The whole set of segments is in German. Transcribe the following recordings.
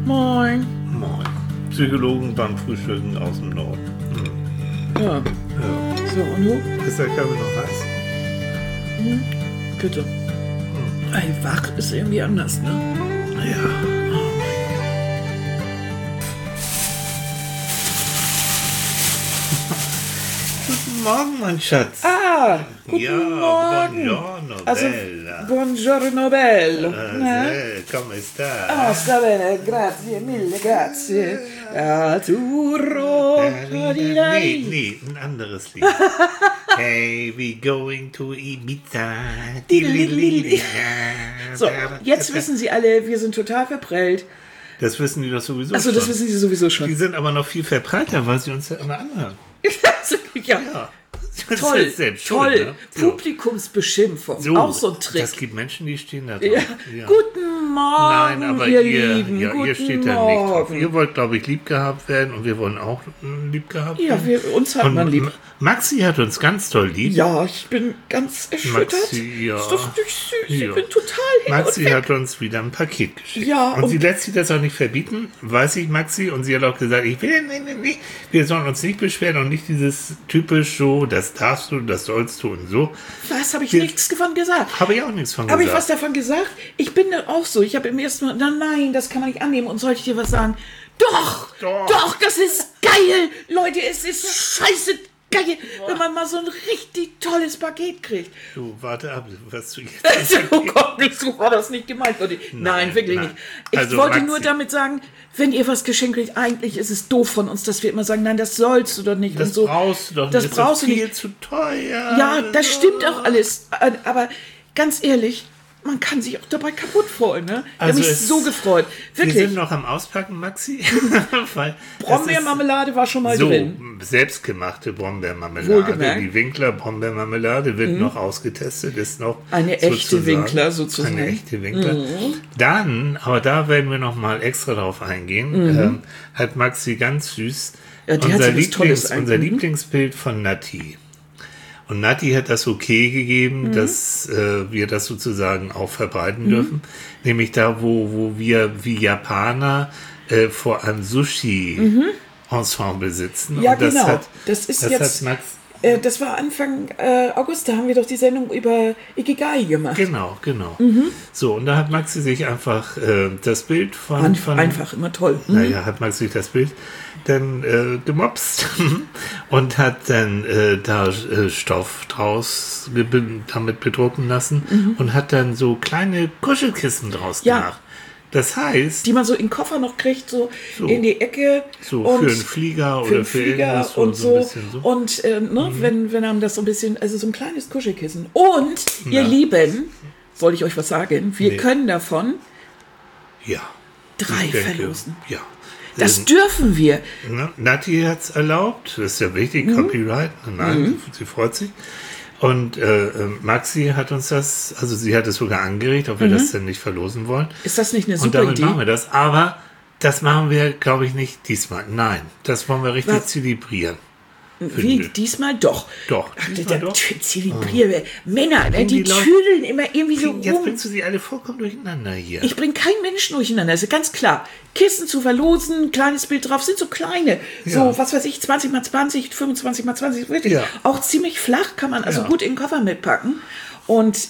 Moin. Moin. Psychologen beim Frühstücken aus dem Norden. Ja. So, und du? Ist der Körper noch heiß? Bitte. Ey, wach ist irgendwie anders, ne? Ja. Guten Morgen, mein Schatz. Guten ja, Morgen. Buongiorno, Also, bella. buongiorno bello. Come sta? Oh, sta bene, grazie, mille grazie. Arturo. Nee, ein anderes Lied. Hey, we going to Ibiza. So, jetzt wissen Sie alle, wir sind total verprellt. Das wissen die doch sowieso Achso, schon. das wissen Sie sowieso Die schon. sind aber noch viel verbreiter, weil sie uns ja immer anhören. Ja. Ja. Toll, Selbst toll. schuld, ne? So. Publikumsbeschimpfung, So, auch so ein Trick. Das gibt Menschen, die stehen da drauf. Ja. Ja. Guten Morgen, Nein, aber ihr ihr Lieben. ja, Guten ihr steht da nicht drauf. Morgen. Ihr wollt, glaube ich, lieb gehabt werden und wir wollen auch lieb gehabt Ja, werden. uns hat Und man lieb. Maxi hat uns ganz toll lieb. Ja, ich bin ganz erschüttert. Maxi, ja. Ist doch nicht süß. Ja. Ich bin total hin Maxi und weg. hat uns wieder ein Paket geschickt. Ja, und und- sie lässt sich das auch nicht verbieten, weiß ich, Maxi. Und sie hat auch gesagt, ich will nicht. Wir sollen uns nicht beschweren und nicht dieses typisch so, das darfst du, das sollst du und so. Was habe ich Wir- nichts davon gesagt? Habe ich auch nichts von Habe ich gesagt. was davon gesagt? Ich bin da auch so. Ich habe im ersten Mal, nein, das kann man nicht annehmen. Und soll ich dir was sagen? Doch, das ist geil. Leute, es ist scheiße geil, wenn man mal so ein richtig tolles Paket kriegt. Du, warte ab, was du jetzt... Oh Gott, so war das nicht gemeint, Leute. Nein, wirklich nein. nicht. Ich Also, wollte Maxi. nur damit sagen, wenn ihr was geschenkt kriegt, eigentlich ist es doof von uns, dass wir immer sagen, nein, das sollst du doch nicht. Das und so. brauchst du doch nicht. Das ist brauchst doch du viel nicht. zu teuer. Ja, das stimmt auch alles. Aber ganz ehrlich, man kann sich auch dabei kaputt freuen. Ne? Ich habe Also mich es- so gefreut. Wir Wirklich. sind noch am Auspacken, Maxi. Weil Brombeermarmelade war schon mal so drin. selbstgemachte Brombeermarmelade. Wohlgemerkt. Die Winkler Brombeermarmelade wird noch ausgetestet, ist noch Eine echte Winkler sozusagen. Eine echte Winkler. Dann, aber da werden wir noch mal extra drauf eingehen, hat Maxi ganz süß Ja, die hat so was Tolles unser Lieblingsbild von Nati. Und Nati hat das okay gegeben, dass wir das sozusagen auch verbreiten dürfen. Nämlich da, wo wir wie Japaner vor einem Sushi-Ensemble sitzen. Ja, und das genau. Hat, Das ist das jetzt- Hat Max, Das war Anfang August, da haben wir doch die Sendung über Ikigai gemacht. genau. So, und da hat Maxi sich einfach das Bild von Einfach, immer toll. Naja, hat Max sich das Bild dann gemopst und hat dann da Stoff draus damit bedrucken lassen und hat dann so kleine Kuschelkissen draus Ja. gemacht. Das heißt, Die man so in den Koffer noch kriegt, so in die Ecke. so und für einen Flieger oder für irgendwas und so ein so. bisschen so. Und wenn einem das so ein bisschen, also so ein kleines Kuschelkissen. Und, ihr Lieben, soll ich euch was sagen? Wir können davon Ja. 3 Ich denke, verlosen. Ja. Das dürfen wir. Ne? Nati hat es erlaubt, das ist ja wichtig, Copyright. Nein, sie freut sich. Und Maxi hat uns das, also sie hat es sogar angeregt, ob wir das denn nicht verlosen wollen. Ist das nicht eine Und super damit Idee? machen wir das. Aber das machen wir, glaube ich, nicht diesmal. Nein, das wollen wir richtig Was? zelebrieren. Wie, finde. diesmal doch. Doch, Ach, diesmal doch. Zelebrieren. Männer, ne, die die Leute- tüdeln immer irgendwie so Jetzt rum. bringst du sie alle vollkommen durcheinander hier. Ich bringe keinen Menschen durcheinander, das ist ganz klar. Kissen zu verlosen, kleines Bild drauf, sind so kleine. Ja. So, was weiß ich, 20 mal 20, 25 mal 20, wirklich. Ja. Auch ziemlich flach, kann man also Ja. gut in den Koffer mitpacken. Und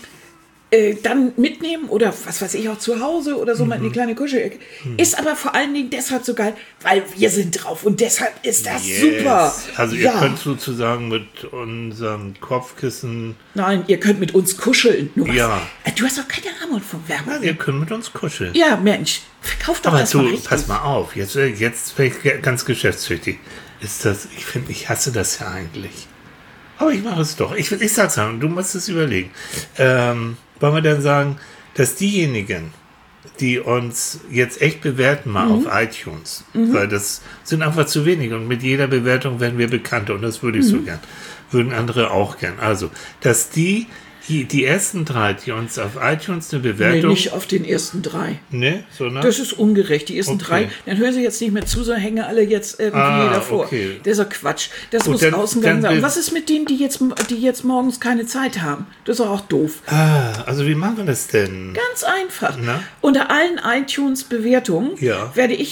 dann mitnehmen oder was weiß ich auch zu Hause oder so mal in die kleine Kuschelecke. Ist aber vor allen Dingen deshalb so geil, weil wir sind drauf und deshalb ist das super. Also ihr könnt sozusagen mit unserem Kopfkissen, Nein, ihr könnt mit uns kuscheln. Nur was. Ja. Du hast doch keine Ahnung von Werbung. ihr könnt mit uns kuscheln. Ja, Mensch, verkauft doch Aber das mal du, richtig. pass mal auf, jetzt bin ich ganz geschäftstüchtig. Ist das, ich hasse das ja eigentlich. Aber ich mache es doch. Ich sag's mal, du musst es überlegen. Wollen wir dann sagen, dass diejenigen, die uns jetzt echt bewerten mal auf iTunes, weil das sind einfach zu wenig und mit jeder Bewertung werden wir bekannter und das würde ich so gern. Würden andere auch gern. Also, dass die Die ersten 3, die uns auf iTunes eine Nee, Bewertung... nicht auf den ersten 3. Ne, sondern... Das ist ungerecht. Die ersten Okay. 3, dann hören Sie jetzt nicht mehr zu, sondern hängen alle jetzt irgendwie davor. Okay. Das ist doch Quatsch. Das Gut, muss dann- Außengang dann sein. will- Was ist mit denen, die jetzt morgens keine Zeit haben? Das ist doch auch doof. Also wie machen wir das denn? Ganz einfach. Na? Unter allen iTunes-Bewertungen Ja.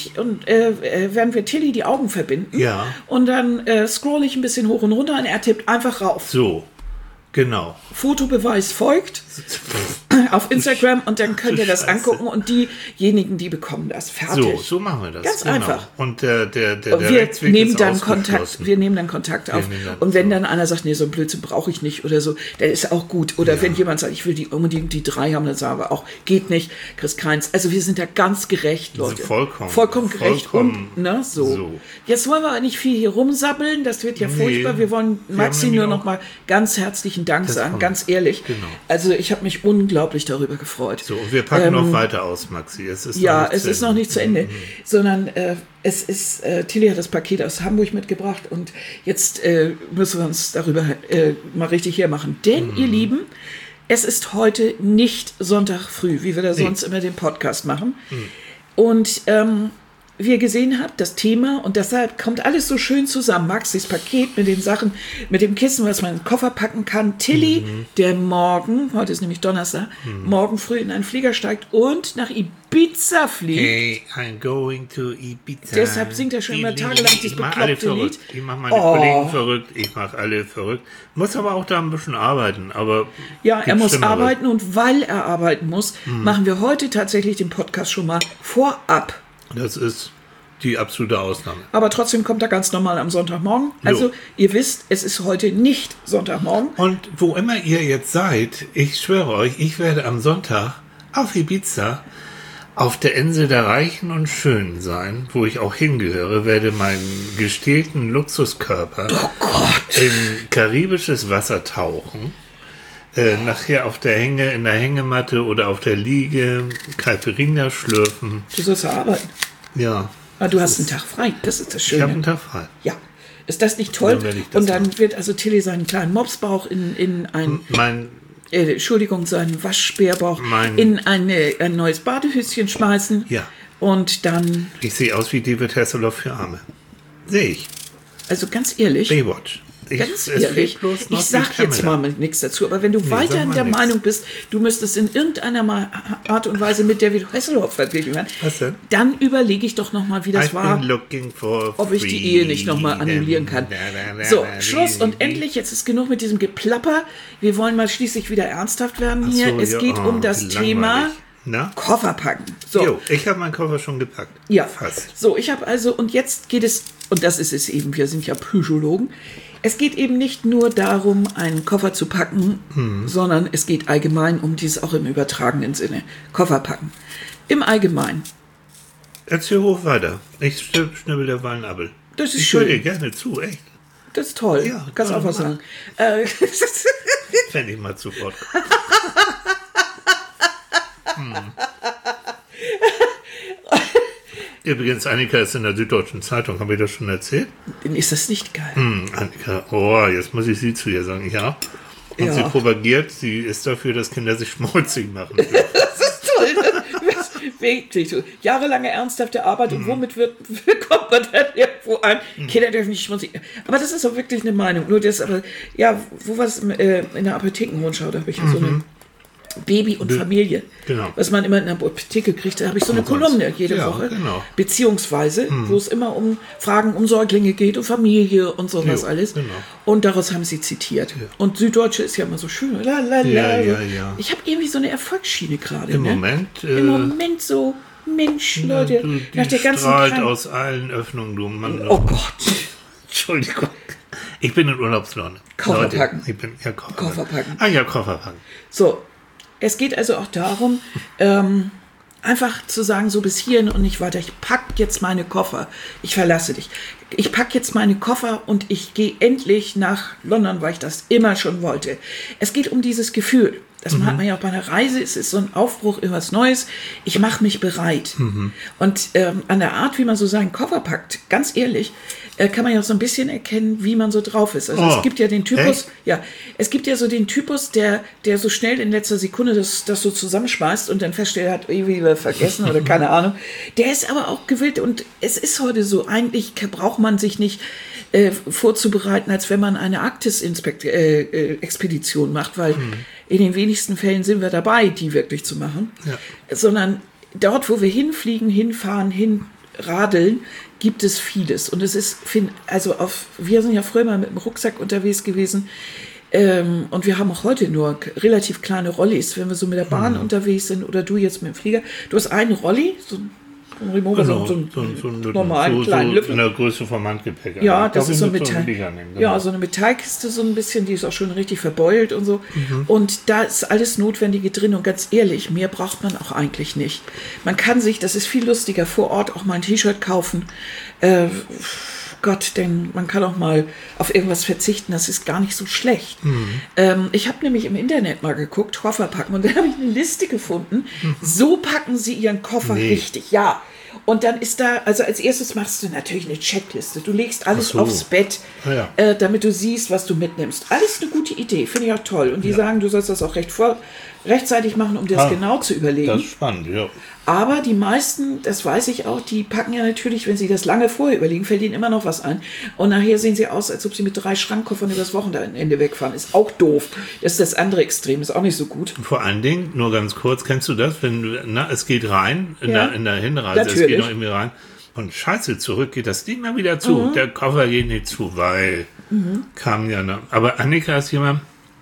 werden wir Tilly die Augen verbinden. Ja. Und dann scroll ich ein bisschen hoch und runter und er tippt einfach rauf. So, genau. Fotobeweis folgt auf Instagram und dann könnt ihr das Scheiße. angucken und diejenigen, die bekommen das. Fertig. So machen wir das. Ganz einfach. Und der Und wir Rechtsweg nehmen ist dann ausgeschlossen. Kontakt auf. nehmen dann- Und wenn dann einer sagt, nee, so ein Blödsinn brauche ich nicht oder so, dann ist auch gut. Oder wenn jemand sagt, ich will unbedingt die 3 haben, dann sagen wir auch, geht nicht, kriegst keins. Also wir sind da ganz gerecht, Leute. vollkommen gerecht. vollkommen Und, ne, so. so. Jetzt wollen wir aber nicht viel hier rumsabbeln, das wird ja furchtbar. Wir wollen wir Maxi haben nur nämlich noch mal ganz herzlichen Dank sagen, kommt. ganz ehrlich. Genau. Also ich habe mich unglaublich darüber gefreut. So, und wir packen noch weiter aus, Maxi. Es ist Ja, noch nicht es zu ist noch Ende. nicht zu Ende, sondern es ist, Tilly hat das Paket aus Hamburg mitgebracht und jetzt müssen wir uns darüber mal richtig hermachen. Denn, ihr Lieben, es ist heute nicht Sonntag früh, wie wir da sonst immer den Podcast machen. Und wie ihr gesehen habt, das Thema, und deshalb kommt alles so schön zusammen. Maxis Paket mit den Sachen, mit dem Kissen, was man in den Koffer packen kann. Tilly, der morgen, heute ist nämlich Donnerstag, morgen früh in einen Flieger steigt und nach Ibiza fliegt. Hey, I'm going to Ibiza. Deshalb singt er schon immer tagelang dieses Ich mach alle bekloppte verrückt. Lied. Ich mache meine Kollegen verrückt. Ich mache alle verrückt. Muss aber auch da ein bisschen arbeiten. Aber Ja, er gibt muss Schlimmeres. arbeiten und weil er arbeiten muss, machen wir heute tatsächlich den Podcast schon mal vorab. Das ist die absolute Ausnahme. Aber trotzdem kommt er ganz normal am Sonntagmorgen. Also, ihr wisst, es ist heute nicht Sonntagmorgen. Und wo immer ihr jetzt seid, ich schwöre euch, ich werde am Sonntag auf Ibiza auf der Insel der Reichen und Schönen sein, wo ich auch hingehöre, werde meinen gestählten Luxuskörper in karibisches Wasser tauchen, nachher auf der in der Hängematte oder auf der Liege Caipirinha schlürfen. Du sollst ja arbeiten. Ja, Aber du hast einen Tag frei. Das ist das ich habe Schöne. einen Tag frei. Ja. Ist das nicht toll? Dann werde ich das Und dann wird also Tilly seinen kleinen Mopsbauch in ein, Entschuldigung, seinen Waschbärbauch in ein neues Badehöschen schmeißen. Ja. Und dann, Ich sehe aus wie David Hasselhoff für Arme. Sehe ich. also ganz ehrlich, Baywatch. ganz Es fehlt ehrlich, bloß noch ich die sag jetzt Kamera. mal nichts dazu, aber wenn du weiterhin sag mal der nix. Meinung bist, du müsstest in irgendeiner Art und Weise mit David Hasselhoff verglichen werden, Was denn? dann überlege ich doch nochmal, wie das I've war, been looking for ob ich die Ehe nicht nochmal annullieren kann. So, Schluss und endlich, jetzt ist genug mit diesem Geplapper. Wir wollen mal schließlich wieder ernsthaft werden hier. so, Es ja, geht um das wie Thema langweilig. Na? Koffer packen. So, Jo, ich habe meinen Koffer schon gepackt. ja. Fast. So, ich habe also, und jetzt geht es, und das ist es eben, wir sind ja Psychologen, es geht eben nicht nur darum, einen Koffer zu packen, sondern es geht allgemein um dies auch im übertragenen Sinne. Koffer packen. Im Allgemeinen. Erzähl hoch weiter. Ich schnibbel der Walnabel. Das ist Ich höre dir schön. gerne zu, echt. Das ist toll. Ja, Kannst kann auch was man. sagen. Wenn ich mal zu Wort komme. Übrigens, Annika ist in der Süddeutschen Zeitung. Habe ich das schon erzählt? Ist das nicht geil? Annika, oh, jetzt muss ich sie zu ihr sagen. Ja. Und Ja. sie propagiert, sie ist dafür, dass Kinder sich schmutzig machen. Das ist toll. Ne? Wirklich so. Jahrelange ernsthafte Arbeit und womit kommt man dann irgendwo an? Kinder dürfen nicht schmutzig. Aber das ist auch wirklich eine Meinung. Nur das, aber, ja, wo war es in der Apothekenrundschau? Da habe ich ja so eine Baby und Familie. Genau. Was man immer in der Apotheke kriegt, da habe ich so eine Kolumne jede Ja, Woche. genau. Beziehungsweise, wo es immer um Fragen um Säuglinge geht und Familie und sowas Jo, alles. genau. Und daraus haben sie zitiert. Und Süddeutsche ist ja immer so schön. Ja, ja. Ich habe irgendwie so eine Erfolgsschiene gerade. Im ne? Moment, Im Moment so, Mensch, Leute, du, die nach der ganzen strahlt Krank- aus allen Öffnungen, du Mann. Oh Gott. Entschuldigung. Ich bin in Urlaubslaune. Koffer Leute, packen. Ich bin, ja, Koffer Koffer packen. Ah ja, Koffer packen. So, es geht also auch darum, einfach zu sagen, so bis hierhin und nicht weiter. Ich pack jetzt meine Koffer. Ich verlasse dich. Ich pack jetzt meine Koffer und ich gehe endlich nach London, weil ich das immer schon wollte. Es geht um dieses Gefühl. Das hat man ja auch bei einer Reise. Es ist so ein Aufbruch, irgendwas Neues. Ich mache mich bereit. Und an der Art, wie man so seinen Koffer packt, ganz ehrlich, kann man ja auch so ein bisschen erkennen, wie man so drauf ist. Also es gibt ja den Typus, es gibt ja so den Typus, der so schnell in letzter Sekunde das so zusammenschmeißt und dann feststellt, hat irgendwie vergessen oder keine Ahnung. Der ist aber auch gewillt und es ist heute so, eigentlich braucht man sich nicht vorzubereiten, als wenn man eine Arktis-Expedition macht, weil in den wenigsten Fällen sind wir dabei, die wirklich zu machen, sondern dort, wo wir hinfliegen, hinfahren, hinradeln, gibt es vieles. Und es ist, wir sind ja früher mal mit dem Rucksack unterwegs gewesen und wir haben auch heute nur relativ kleine Rollis, wenn wir so mit der Bahn unterwegs sind oder du jetzt mit dem Flieger. Du hast einen Rolli, so ein Remover, so einen normalen kleinen Löffel. In der Größe vom Handgepäck. Ja, das ist so ein Metall. Ja, so eine Metallkiste so ein bisschen, die ist auch schon richtig verbeult und so. Und da ist alles Notwendige drin und ganz ehrlich, mehr braucht man auch eigentlich nicht. Man kann sich, das ist viel lustiger, vor Ort auch mal ein T-Shirt kaufen. Denn man kann auch mal auf irgendwas verzichten, das ist gar nicht so schlecht. Ich habe nämlich im Internet mal geguckt, Koffer packen, und da habe ich eine Liste gefunden. So packen sie ihren Koffer richtig, ja. Und dann ist da, also als erstes machst du natürlich eine Checkliste. Du legst alles aufs Bett, damit du siehst, was du mitnimmst. Alles eine gute Idee, finde ich auch toll. Und die sagen, du sollst das auch rechtzeitig machen, um dir das genau zu überlegen. Das ist spannend, ja. Aber die meisten, das weiß ich auch, die packen ja natürlich, wenn sie das lange vorher überlegen, fällt ihnen immer noch was ein. Und nachher sehen sie aus, als ob sie mit 3 Schrankkoffern übers Wochenende wegfahren. Ist auch doof. Das ist das andere Extrem, ist auch nicht so gut. Vor allen Dingen, nur ganz kurz, kennst du das, wenn es geht rein, in der Hinreise, natürlich. Es geht noch irgendwie rein. Und scheiße, zurück geht das Ding mal wieder zu. Der Koffer geht nicht zu, weil kam ja noch. Aber Annika ist jemand,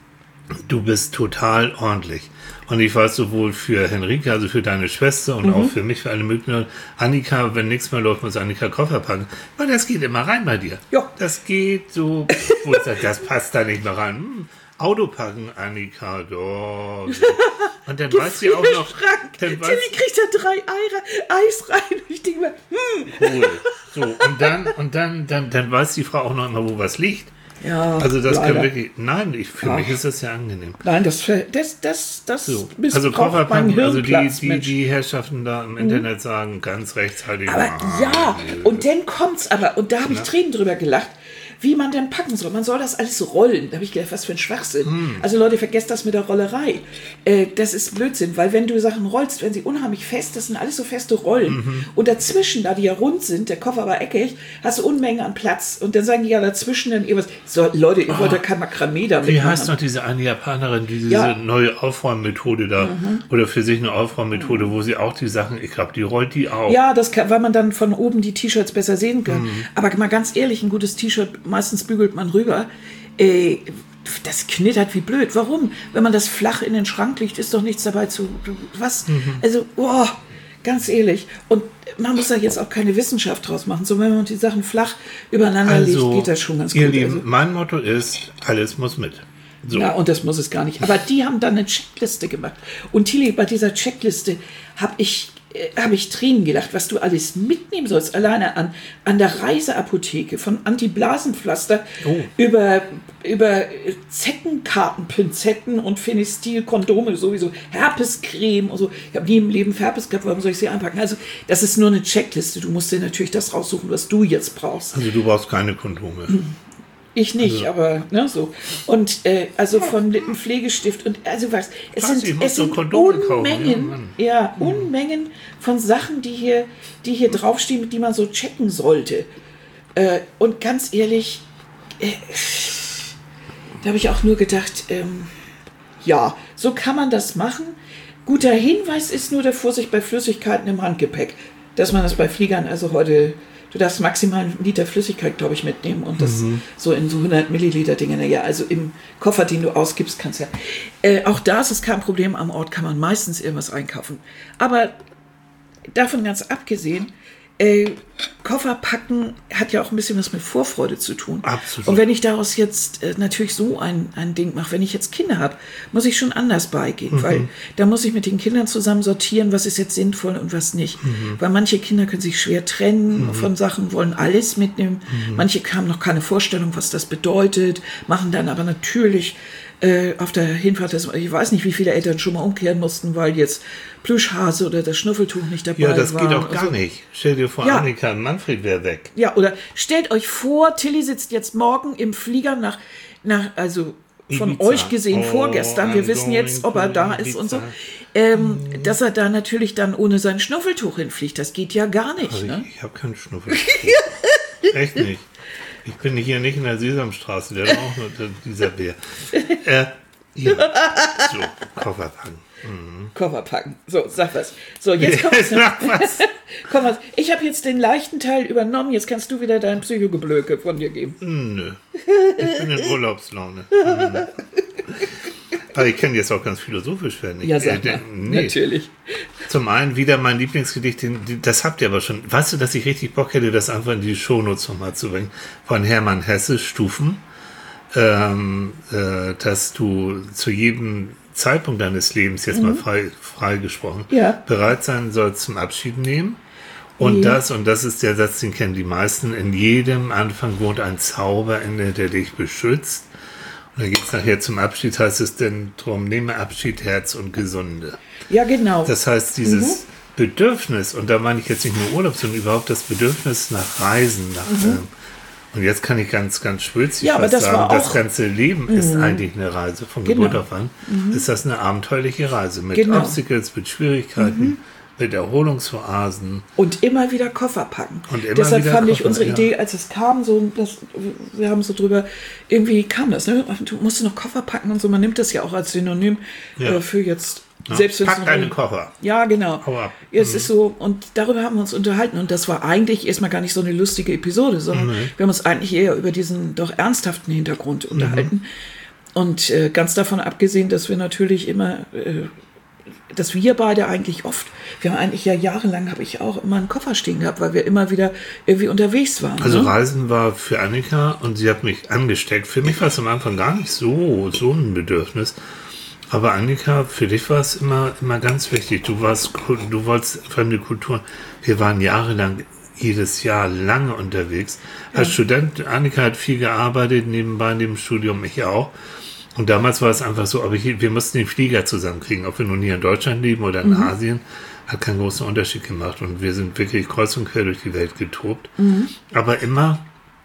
du bist total ordentlich. Und ich weiß sowohl für Henrike, also für deine Schwester und auch für mich, für alle möglichen. Annika, wenn nichts mehr läuft, muss Annika Koffer packen. Weil das geht immer rein bei dir. Ja. Das geht so, wo ich sage, das passt da nicht mehr rein. Auto packen, Annika, doch. Und dann weiß sie auch noch. Tilly kriegt da 3 Eis rein. Und ich denke mir, cool. So, und dann weiß die Frau auch noch immer, wo was liegt. Ja, also das kann wirklich. Nein, für mich ist das ja angenehm. Nein, das so. Also Kofferpacken, also die Herrschaften da im Internet sagen, ganz rechtzeitig. Aber und dann kommt's aber, und da habe ich Tränen drüber gelacht, wie man denn packen soll. Man soll das alles rollen. Da habe ich gedacht, was für ein Schwachsinn. Also Leute, vergesst das mit der Rollerei. Das ist Blödsinn, weil wenn du Sachen rollst, werden sie unheimlich fest. Das sind alles so feste Rollen. Und dazwischen, da die ja rund sind, der Koffer aber eckig, hast du Unmengen an Platz. Und dann sagen die ja dazwischen dann irgendwas. So, Leute, ihr wollt ja kein Makramee damit. Wie heißt noch diese eine Japanerin, die diese neue Aufräummethode da, oder für sich eine Aufräummethode, wo sie auch die Sachen, ich glaube, die rollt die auch. Ja, weil man dann von oben die T-Shirts besser sehen kann. Aber mal ganz ehrlich, ein gutes T-Shirt, meistens bügelt man rüber. Das knittert wie blöd. Warum? Wenn man das flach in den Schrank legt, ist doch nichts dabei zu... Was? Also, ganz ehrlich. Und man muss da jetzt auch keine Wissenschaft draus machen. So, wenn man die Sachen flach übereinander legt, geht das schon ganz gut. Ihr Lieben, mein Motto ist, alles muss mit. So. Ja, und das muss es gar nicht. Aber die haben dann eine Checkliste gemacht. Und Tilly, bei dieser Checkliste habe ich Tränen gelacht, was du alles mitnehmen sollst. Alleine an der Reiseapotheke, von Antiblasenpflaster über Zeckenkartenpinzetten und Phenestil-Kondome sowieso, Herpescreme und so. Ich habe nie im Leben Herpes gehabt, warum soll ich sie einpacken? Also das ist nur eine Checkliste. Du musst dir natürlich das raussuchen, was du jetzt brauchst. Also du brauchst keine Kondome. Ich nicht, aber so. Und also von Lippenpflegestift und also was. Es sind Unmengen, Unmengen von Sachen, die hier draufstehen, die man so checken sollte. Und ganz ehrlich, da habe ich auch nur gedacht, so kann man das machen. Guter Hinweis ist nur der Vorsicht bei Flüssigkeiten im Handgepäck, dass man das bei Fliegern also heute. Du darfst maximal 1 Liter Flüssigkeit, glaube ich, mitnehmen und das so in so 100 Milliliter Dinge. Naja, also im Koffer, den du ausgibst, kannst ja. Auch da ist es kein Problem. Am Ort kann man meistens irgendwas einkaufen. Aber davon ganz abgesehen, Koffer packen hat ja auch ein bisschen was mit Vorfreude zu tun. Absolut. Und wenn ich daraus jetzt natürlich so ein Ding mache, wenn ich jetzt Kinder habe, muss ich schon anders beigehen, weil da muss ich mit den Kindern zusammen sortieren, was ist jetzt sinnvoll und was nicht. Weil manche Kinder können sich schwer trennen von Sachen, wollen alles mitnehmen. Manche haben noch keine Vorstellung, was das bedeutet, machen dann aber natürlich auf der Hinfahrt, ich weiß nicht, wie viele Eltern schon mal umkehren mussten, weil jetzt Plüschhase oder das Schnuffeltuch nicht dabei war. Ja, das geht auch gar nicht. Stell dir vor, Annika und Manfred wäre weg. Ja, oder stellt euch vor, Tilly sitzt jetzt morgen im Flieger nach also von Ibiza. euch gesehen vorgestern, wir wissen jetzt, ob er da ist und so, dass er da natürlich dann ohne sein Schnuffeltuch hinfliegt. Das geht ja gar nicht. Also ne? Ich habe kein Schnuffeltuch. Echt nicht. Ich bin hier nicht in der Sesamstraße, der hat auch nur dieser Bär. Ja. So, Koffer packen. Koffer packen. So, sag was. So, jetzt kommt's. Komm was. Ich habe jetzt den leichten Teil übernommen. Jetzt kannst du wieder dein Psychogeblöke von dir geben. Nö. Ich bin in Urlaubslaune. Aber ich kann jetzt auch ganz philosophisch werden. Ja, sag mal. Natürlich. Zum einen wieder mein Lieblingsgedicht, das habt ihr aber schon. Weißt du, dass ich richtig Bock hätte, das einfach in die Shownotes nochmal zu bringen? Von Hermann Hesse, Stufen. Dass du zu jedem Zeitpunkt deines Lebens, jetzt mal frei gesprochen, bereit sein sollst zum Abschied nehmen. Und das ist der Satz, den kennen die meisten, in jedem Anfang wohnt ein Zauber inne, der dich beschützt. Und dann geht es nachher zum Abschied, heißt es denn drum, nehme Abschied, Herz und Gesunde. Ja, genau. Das heißt, dieses Bedürfnis, und da meine ich jetzt nicht nur Urlaub, sondern überhaupt das Bedürfnis nach Reisen, und jetzt kann ich ganz, ganz schwülzig sagen, das ganze Leben ist eigentlich eine Reise. Von Geburt auf an ist das eine abenteuerliche Reise. Mit Obstacles, mit Schwierigkeiten, mit Erholungsoasen. Und immer wieder Koffer packen. Deshalb fand ich unsere Idee, als es kam, wir haben so drüber, irgendwie kam das, ne? Du musst noch Koffer packen und so. Man nimmt das ja auch als Synonym für jetzt. Ja, selbst pack deinen Koffer. Ja, genau. Hau ab. Es ist so, und darüber haben wir uns unterhalten. Und das war eigentlich erstmal gar nicht so eine lustige Episode, sondern wir haben uns eigentlich eher über diesen doch ernsthaften Hintergrund unterhalten. Und ganz davon abgesehen, dass wir natürlich immer, dass wir beide eigentlich oft, wir haben eigentlich ja jahrelang, habe ich auch immer einen Koffer stehen gehabt, weil wir immer wieder irgendwie unterwegs waren. Also Reisen war für Annika und sie hat mich angesteckt. Für mich war es am Anfang gar nicht so ein Bedürfnis. Aber Annika, für dich war es immer ganz wichtig. Du wolltest fremde Kulturen. Wir waren jahrelang, jedes Jahr lange unterwegs. Als Student, Annika hat viel gearbeitet, nebenbei neben dem Studium, ich auch. Und damals war es einfach so, wir mussten den Flieger zusammenkriegen, ob wir nun hier in Deutschland leben oder in Asien, hat keinen großen Unterschied gemacht. Und wir sind wirklich kreuz und quer durch die Welt getobt. Aber immer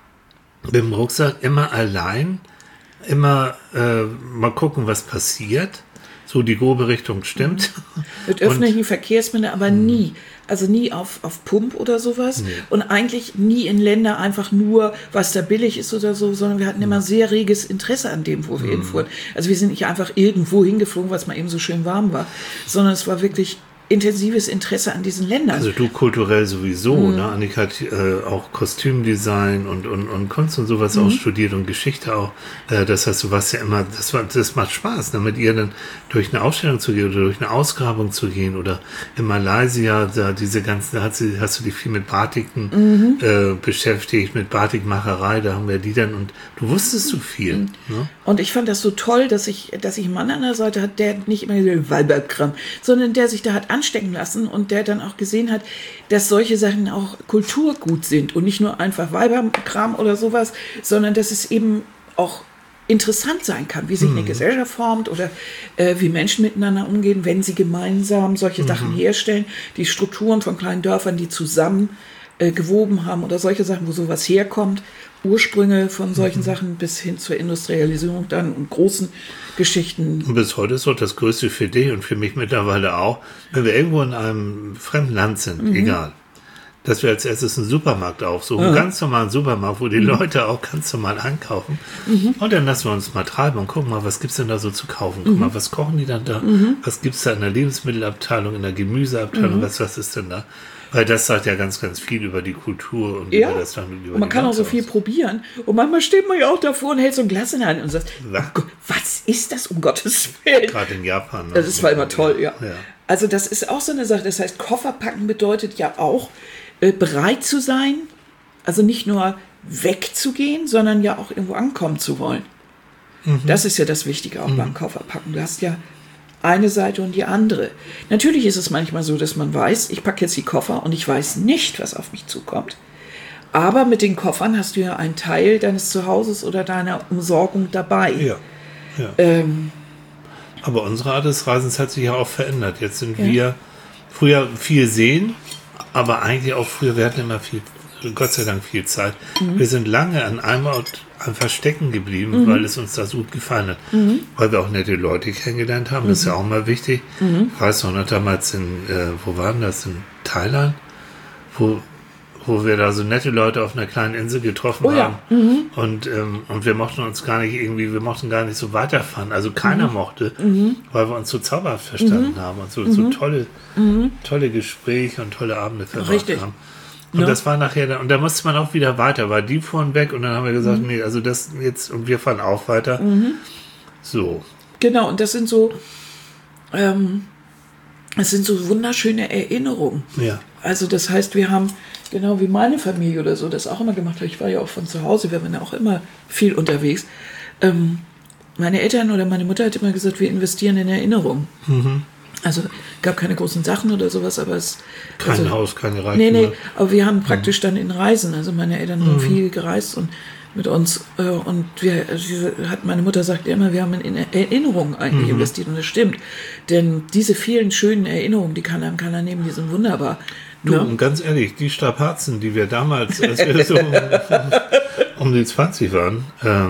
mit dem Rucksack, immer allein. Immer mal gucken, was passiert. So die grobe Richtung stimmt. Mit öffentlichen Verkehrsmitteln, aber nie. Also nie auf Pump oder sowas. Nee. Und eigentlich nie in Länder einfach nur, was da billig ist oder so, sondern wir hatten immer sehr reges Interesse an dem, wo wir hinfuhren. Also wir sind nicht einfach irgendwo hingeflogen, was mal eben so schön warm war, sondern es war wirklich intensives Interesse an diesen Ländern. Also du kulturell sowieso, ne? Annika hat auch Kostümdesign und Kunst und sowas auch studiert und Geschichte auch. Das heißt, du warst ja immer, das macht Spaß, ne? Mit ihr dann durch eine Ausstellung zu gehen oder durch eine Ausgrabung zu gehen oder in Malaysia, da diese ganzen, hast du dich viel mit Batiken beschäftigt, mit Batikmacherei, da haben wir die dann und du wusstest so viel. Ne? Und ich fand das so toll, dass ich einen Mann an der Seite hatte, der nicht immer den Weiberkram, sondern der sich da hat anstecken lassen und der dann auch gesehen hat, dass solche Sachen auch Kulturgut sind und nicht nur einfach Weiberkram oder sowas, sondern dass es eben auch interessant sein kann, wie sich eine Gesellschaft formt oder wie Menschen miteinander umgehen, wenn sie gemeinsam solche Sachen herstellen, die Strukturen von kleinen Dörfern, die zusammen gewoben haben oder solche Sachen, wo sowas herkommt, Ursprünge von solchen Sachen bis hin zur Industrialisierung dann und großen Geschichten. Und bis heute ist doch das Größte für dich und für mich mittlerweile auch, wenn wir irgendwo in einem fremden Land sind, egal, dass wir als erstes einen Supermarkt aufsuchen, einen ganz normalen Supermarkt, wo die Leute auch ganz normal einkaufen. Und dann lassen wir uns mal treiben und gucken mal, was gibt's denn da so zu kaufen? Guck mal, was kochen die dann da? Was gibt's da in der Lebensmittelabteilung, in der Gemüseabteilung? Was ist denn da? Weil das sagt ja ganz, ganz viel über die Kultur und über das Land. Und man kann auch so viel probieren. Und manchmal steht man ja auch davor und hält so ein Glas in der Hand und sagt, oh Gott, was ist das um Gottes Willen? Gerade in Japan. Das war immer toll, ja. Also das ist auch so eine Sache. Das heißt, Koffer packen bedeutet ja auch, bereit zu sein, also nicht nur wegzugehen, sondern ja auch irgendwo ankommen zu wollen. Das ist ja das Wichtige auch beim Kofferpacken. Du hast ja eine Seite und die andere. Natürlich ist es manchmal so, dass man weiß, ich packe jetzt die Koffer und ich weiß nicht, was auf mich zukommt. Aber mit den Koffern hast du ja einen Teil deines Zuhauses oder deiner Umsorgung dabei. Ja. Ja. Aber unsere Art des Reisens hat sich ja auch verändert. Jetzt sind wir früher viel sehen, aber eigentlich auch früher, wir hatten immer viel, Gott sei Dank viel Zeit. Wir sind lange an einem Ort einfach stecken geblieben, weil es uns da so gut gefallen hat. Weil wir auch nette Leute kennengelernt haben, das ist ja auch mal wichtig. Ich weiß noch damals wo waren das? In Thailand? Wo wir da so nette Leute auf einer kleinen Insel getroffen haben. Und wir mochten uns gar nicht wir mochten gar nicht so weiterfahren. Also keiner mochte, weil wir uns so zauberhaft verstanden haben und so tolle Gespräche und tolle Abende verbracht haben. Und das war nachher dann, und da musste man auch wieder weiter, weil die fuhren weg und dann haben wir gesagt, nee, also das jetzt, und wir fahren auch weiter. So. Genau, und das sind so wunderschöne Erinnerungen. Ja. Also das heißt, wir haben, genau wie meine Familie oder so, das auch immer gemacht hat. Ich war ja auch von zu Hause, wir waren ja auch immer viel unterwegs. Meine Eltern oder meine Mutter hat immer gesagt, wir investieren in Erinnerungen. Also gab keine großen Sachen oder sowas, aber kein Haus, keine Reisen. Nee, aber wir haben praktisch dann in Reisen, also meine Eltern sind viel gereist und mit uns und meine Mutter sagt immer, wir haben in Erinnerungen eigentlich investiert und das stimmt, denn diese vielen schönen Erinnerungen, die kann einem keiner nehmen, die sind wunderbar. Du, und ganz ehrlich, die Strapazen, die wir damals, als wir so um die 20 waren,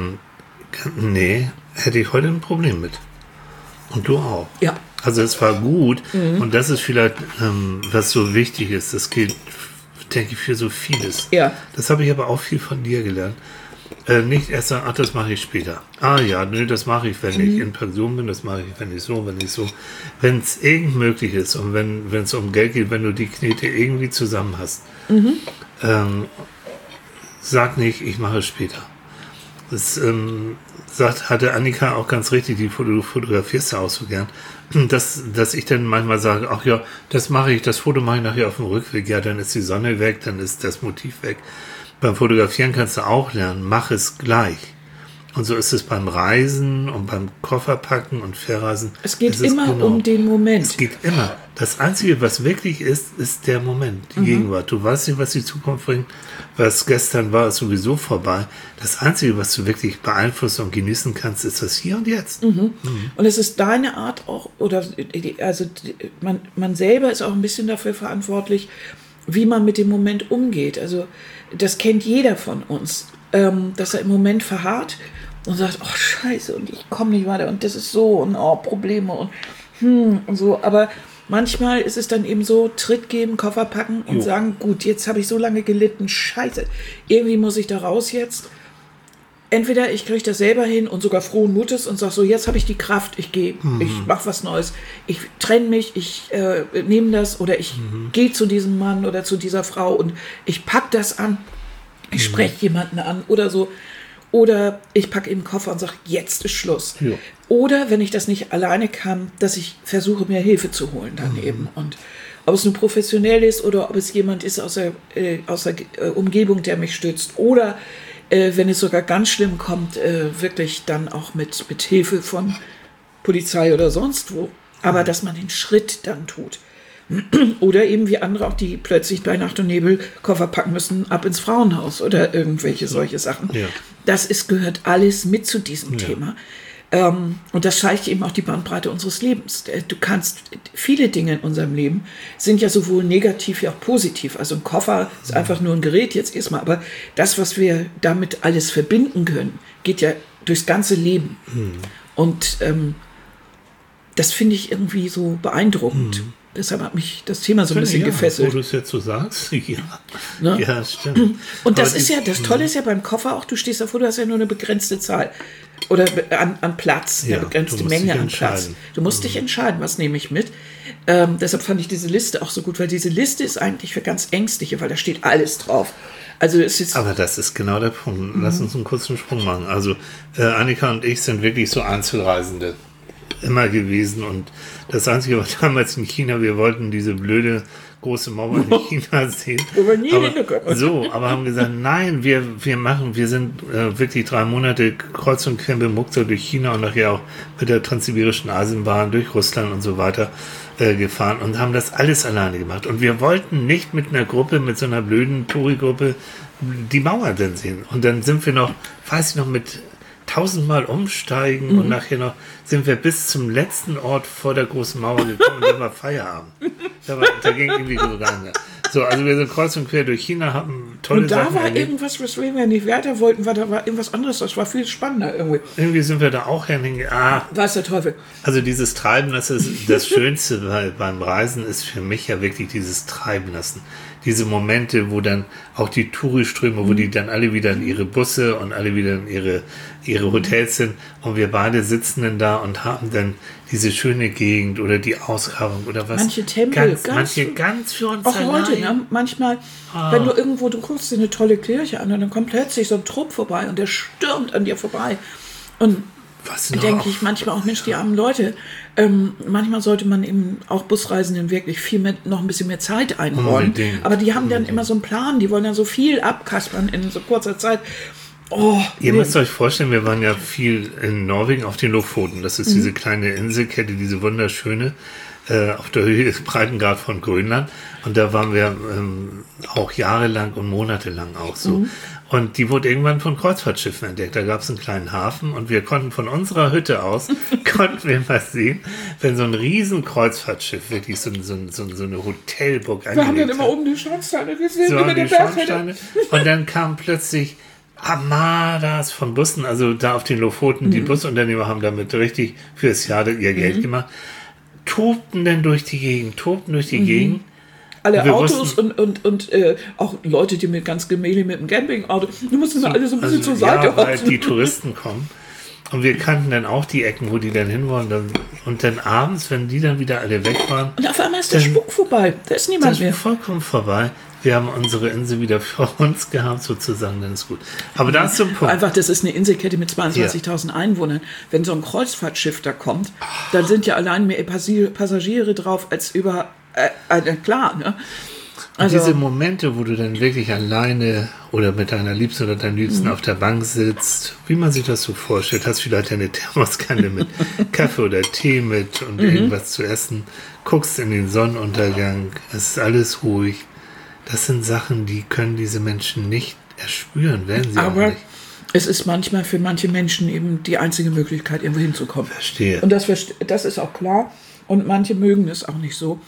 hätte ich heute ein Problem mit. Und du auch. Ja. Also es war gut und das ist vielleicht, was so wichtig ist, das gilt, denke ich, für so vieles. Ja. Das habe ich aber auch viel von dir gelernt. Nicht erst sagen, ach, das mache ich später. Ah ja, nö, das mache ich, wenn ich in Pension bin, das mache ich, wenn ich so. Wenn es irgend möglich ist und wenn es um Geld geht, wenn du die Knete irgendwie zusammen hast, sag nicht, ich mache es später. Das hatte Annika auch ganz richtig, du fotografierst ja auch so gern, dass ich dann manchmal sage, ach ja, das Foto mache ich nachher auf dem Rückweg, ja, dann ist die Sonne weg, dann ist das Motiv weg. Beim Fotografieren kannst du auch lernen, mach es gleich. Und so ist es beim Reisen und beim Kofferpacken und Verreisen. Es geht immer um den Moment. Es geht immer. Das Einzige, was wirklich ist der Moment, die Gegenwart. Du weißt nicht, was die Zukunft bringt. Was gestern war, ist sowieso vorbei. Das Einzige, was du wirklich beeinflussen und genießen kannst, ist das Hier und Jetzt. Und es ist deine Art auch, man selber ist auch ein bisschen dafür verantwortlich, wie man mit dem Moment umgeht. Also das kennt jeder von uns, dass er im Moment verharrt und sagt, oh Scheiße, und ich komme nicht weiter und das ist so und Probleme und so. Aber manchmal ist es dann eben so, Tritt geben, Koffer packen und sagen, gut, jetzt habe ich so lange gelitten, Scheiße, irgendwie muss ich da raus jetzt. Entweder ich kriege das selber hin und sogar frohen Mutes und sage so, jetzt habe ich die Kraft, ich gehe, ich mache was Neues, ich trenne mich, ich nehme das oder ich gehe zu diesem Mann oder zu dieser Frau und ich packe das an, ich spreche jemanden an oder so. Oder ich packe in den Koffer und sage, jetzt ist Schluss. Ja. Oder wenn ich das nicht alleine kann, dass ich versuche, mir Hilfe zu holen daneben. Und ob es nun professionell ist oder ob es jemand ist aus der Umgebung, der mich stützt. Oder wenn es sogar ganz schlimm kommt, wirklich dann auch mit Hilfe von Polizei oder sonst wo. Aber dass man den Schritt dann tut. Oder eben wie andere auch, die plötzlich bei Nacht und Nebel Koffer packen müssen, ab ins Frauenhaus oder irgendwelche solche Sachen. Ja. Das gehört alles mit zu diesem Thema. Und das zeigt eben auch die Bandbreite unseres Lebens. Du kannst, viele Dinge in unserem Leben sind ja sowohl negativ wie auch positiv. Also ein Koffer ist einfach nur ein Gerät jetzt erstmal, aber das, was wir damit alles verbinden können, geht ja durchs ganze Leben. Und das finde ich irgendwie so beeindruckend. Deshalb hat mich das Thema so ein bisschen gefesselt. Wo du es jetzt so sagst, Ne? Ja, stimmt. Und das ist ja, das Tolle ist ja beim Koffer auch, du stehst davor, du hast ja nur eine begrenzte Zahl oder an Platz, eine begrenzte Menge an Platz. Du musst dich entscheiden, was nehme ich mit. Deshalb fand ich diese Liste auch so gut, weil diese Liste ist eigentlich für ganz Ängstliche, weil da steht alles drauf. Also es ist aber das ist genau der Punkt. Lass uns einen kurzen Sprung machen. Also Annika und ich sind wirklich so Einzelreisende immer gewesen und das Einzige war damals in China, wir wollten diese blöde große Mauer in China sehen. Aber haben gesagt, nein, wir sind wirklich 3 Monate kreuz und quer bemukter durch China und nachher auch mit der transsibirischen Eisenbahn durch Russland und so weiter gefahren und haben das alles alleine gemacht. Und wir wollten nicht mit einer Gruppe, mit so einer blöden Touri-Gruppe die Mauer dann sehen. Und dann sind wir noch, weiß ich noch, mit 1000-mal umsteigen und nachher noch sind wir bis zum letzten Ort vor der großen Mauer gekommen und dann war Feierabend. Da ging irgendwie so rein. So, also wir sind kreuz und quer durch China, haben tolle Und da Sachen war erlebt. irgendwas, weswegen wir nicht weiter wollten, weil da war irgendwas anderes, das war viel spannender irgendwie. Irgendwie sind wir da auch hingegangen. Weiß der Teufel. Also dieses Treiben, das ist das Schönste beim Reisen, ist für mich ja wirklich dieses Treiben lassen. Diese Momente, wo dann auch die Touriströme, wo die dann alle wieder in ihre Busse und alle wieder in ihre Hotels sind und wir beide sitzen dann da und haben dann diese schöne Gegend oder die Ausgrabung oder was. Manche Tempel, manche ganz für uns auch allein. heute, ne? Manchmal, wenn du irgendwo, du guckst dir eine tolle Kirche an und dann kommt plötzlich so ein Trupp vorbei und der stürmt an dir vorbei. Und denke ich manchmal auch, Mensch, die armen Leute, manchmal sollte man eben auch Busreisenden wirklich noch ein bisschen mehr Zeit einräumen. Aber die haben dann immer so einen Plan, die wollen dann so viel abkaspern in so kurzer Zeit. Oh, Ihr müsst euch vorstellen, wir waren ja viel in Norwegen auf den Lofoten. Das ist diese kleine Inselkette, diese wunderschöne, auf der Höhe des Breitengrad von Grönland. Und da waren wir auch jahrelang und monatelang auch so. Und die wurde irgendwann von Kreuzfahrtschiffen entdeckt. Da gab es einen kleinen Hafen und wir konnten von unserer Hütte aus, konnten wir mal sehen, wenn so ein riesen Kreuzfahrtschiff, wirklich so eine Hotelburg wir haben dann angelegt immer hat. oben die Schornsteine, wir sehen So immer an die den Berg. Schornsteine. Und dann kam plötzlich Armadas von Bussen, also da auf den Lofoten, die Busunternehmer haben damit richtig fürs Jahr ihr Geld gemacht, tobten dann durch die Gegend, Alle wir Autos und auch Leute, die mit ganz gemächlich mit dem Campingauto, die mussten alle so ein bisschen zur Seite weil rutschen. die Touristen kommen. Und wir kannten dann auch die Ecken, wo die dann hinwollen. Und dann abends, wenn die dann wieder alle weg waren, Und auf einmal ist der Spuk vorbei. Da ist niemand das mehr. ist vollkommen vorbei. Wir haben unsere Insel wieder für uns gehabt, sozusagen, dann ist gut. Aber da ist so ein Punkt. Einfach, das ist eine Inselkette mit 22.000 Einwohnern. Wenn so ein Kreuzfahrtschiff da kommt, dann sind ja allein mehr Passagiere drauf als über... klar, ne? Also, diese Momente, wo du dann wirklich alleine oder mit deiner Liebsten oder deinem Liebsten auf der Bank sitzt, wie man sich das so vorstellt, hast vielleicht eine Thermoskanne mit Kaffee oder Tee mit und irgendwas zu essen, guckst in den Sonnenuntergang, es ist alles ruhig. Das sind Sachen, die können diese Menschen nicht erspüren, werden sie aber auch nicht. es ist manchmal für manche Menschen eben die einzige Möglichkeit, irgendwo hinzukommen. Verstehe. Und das ist auch klar. Und manche mögen es auch nicht so,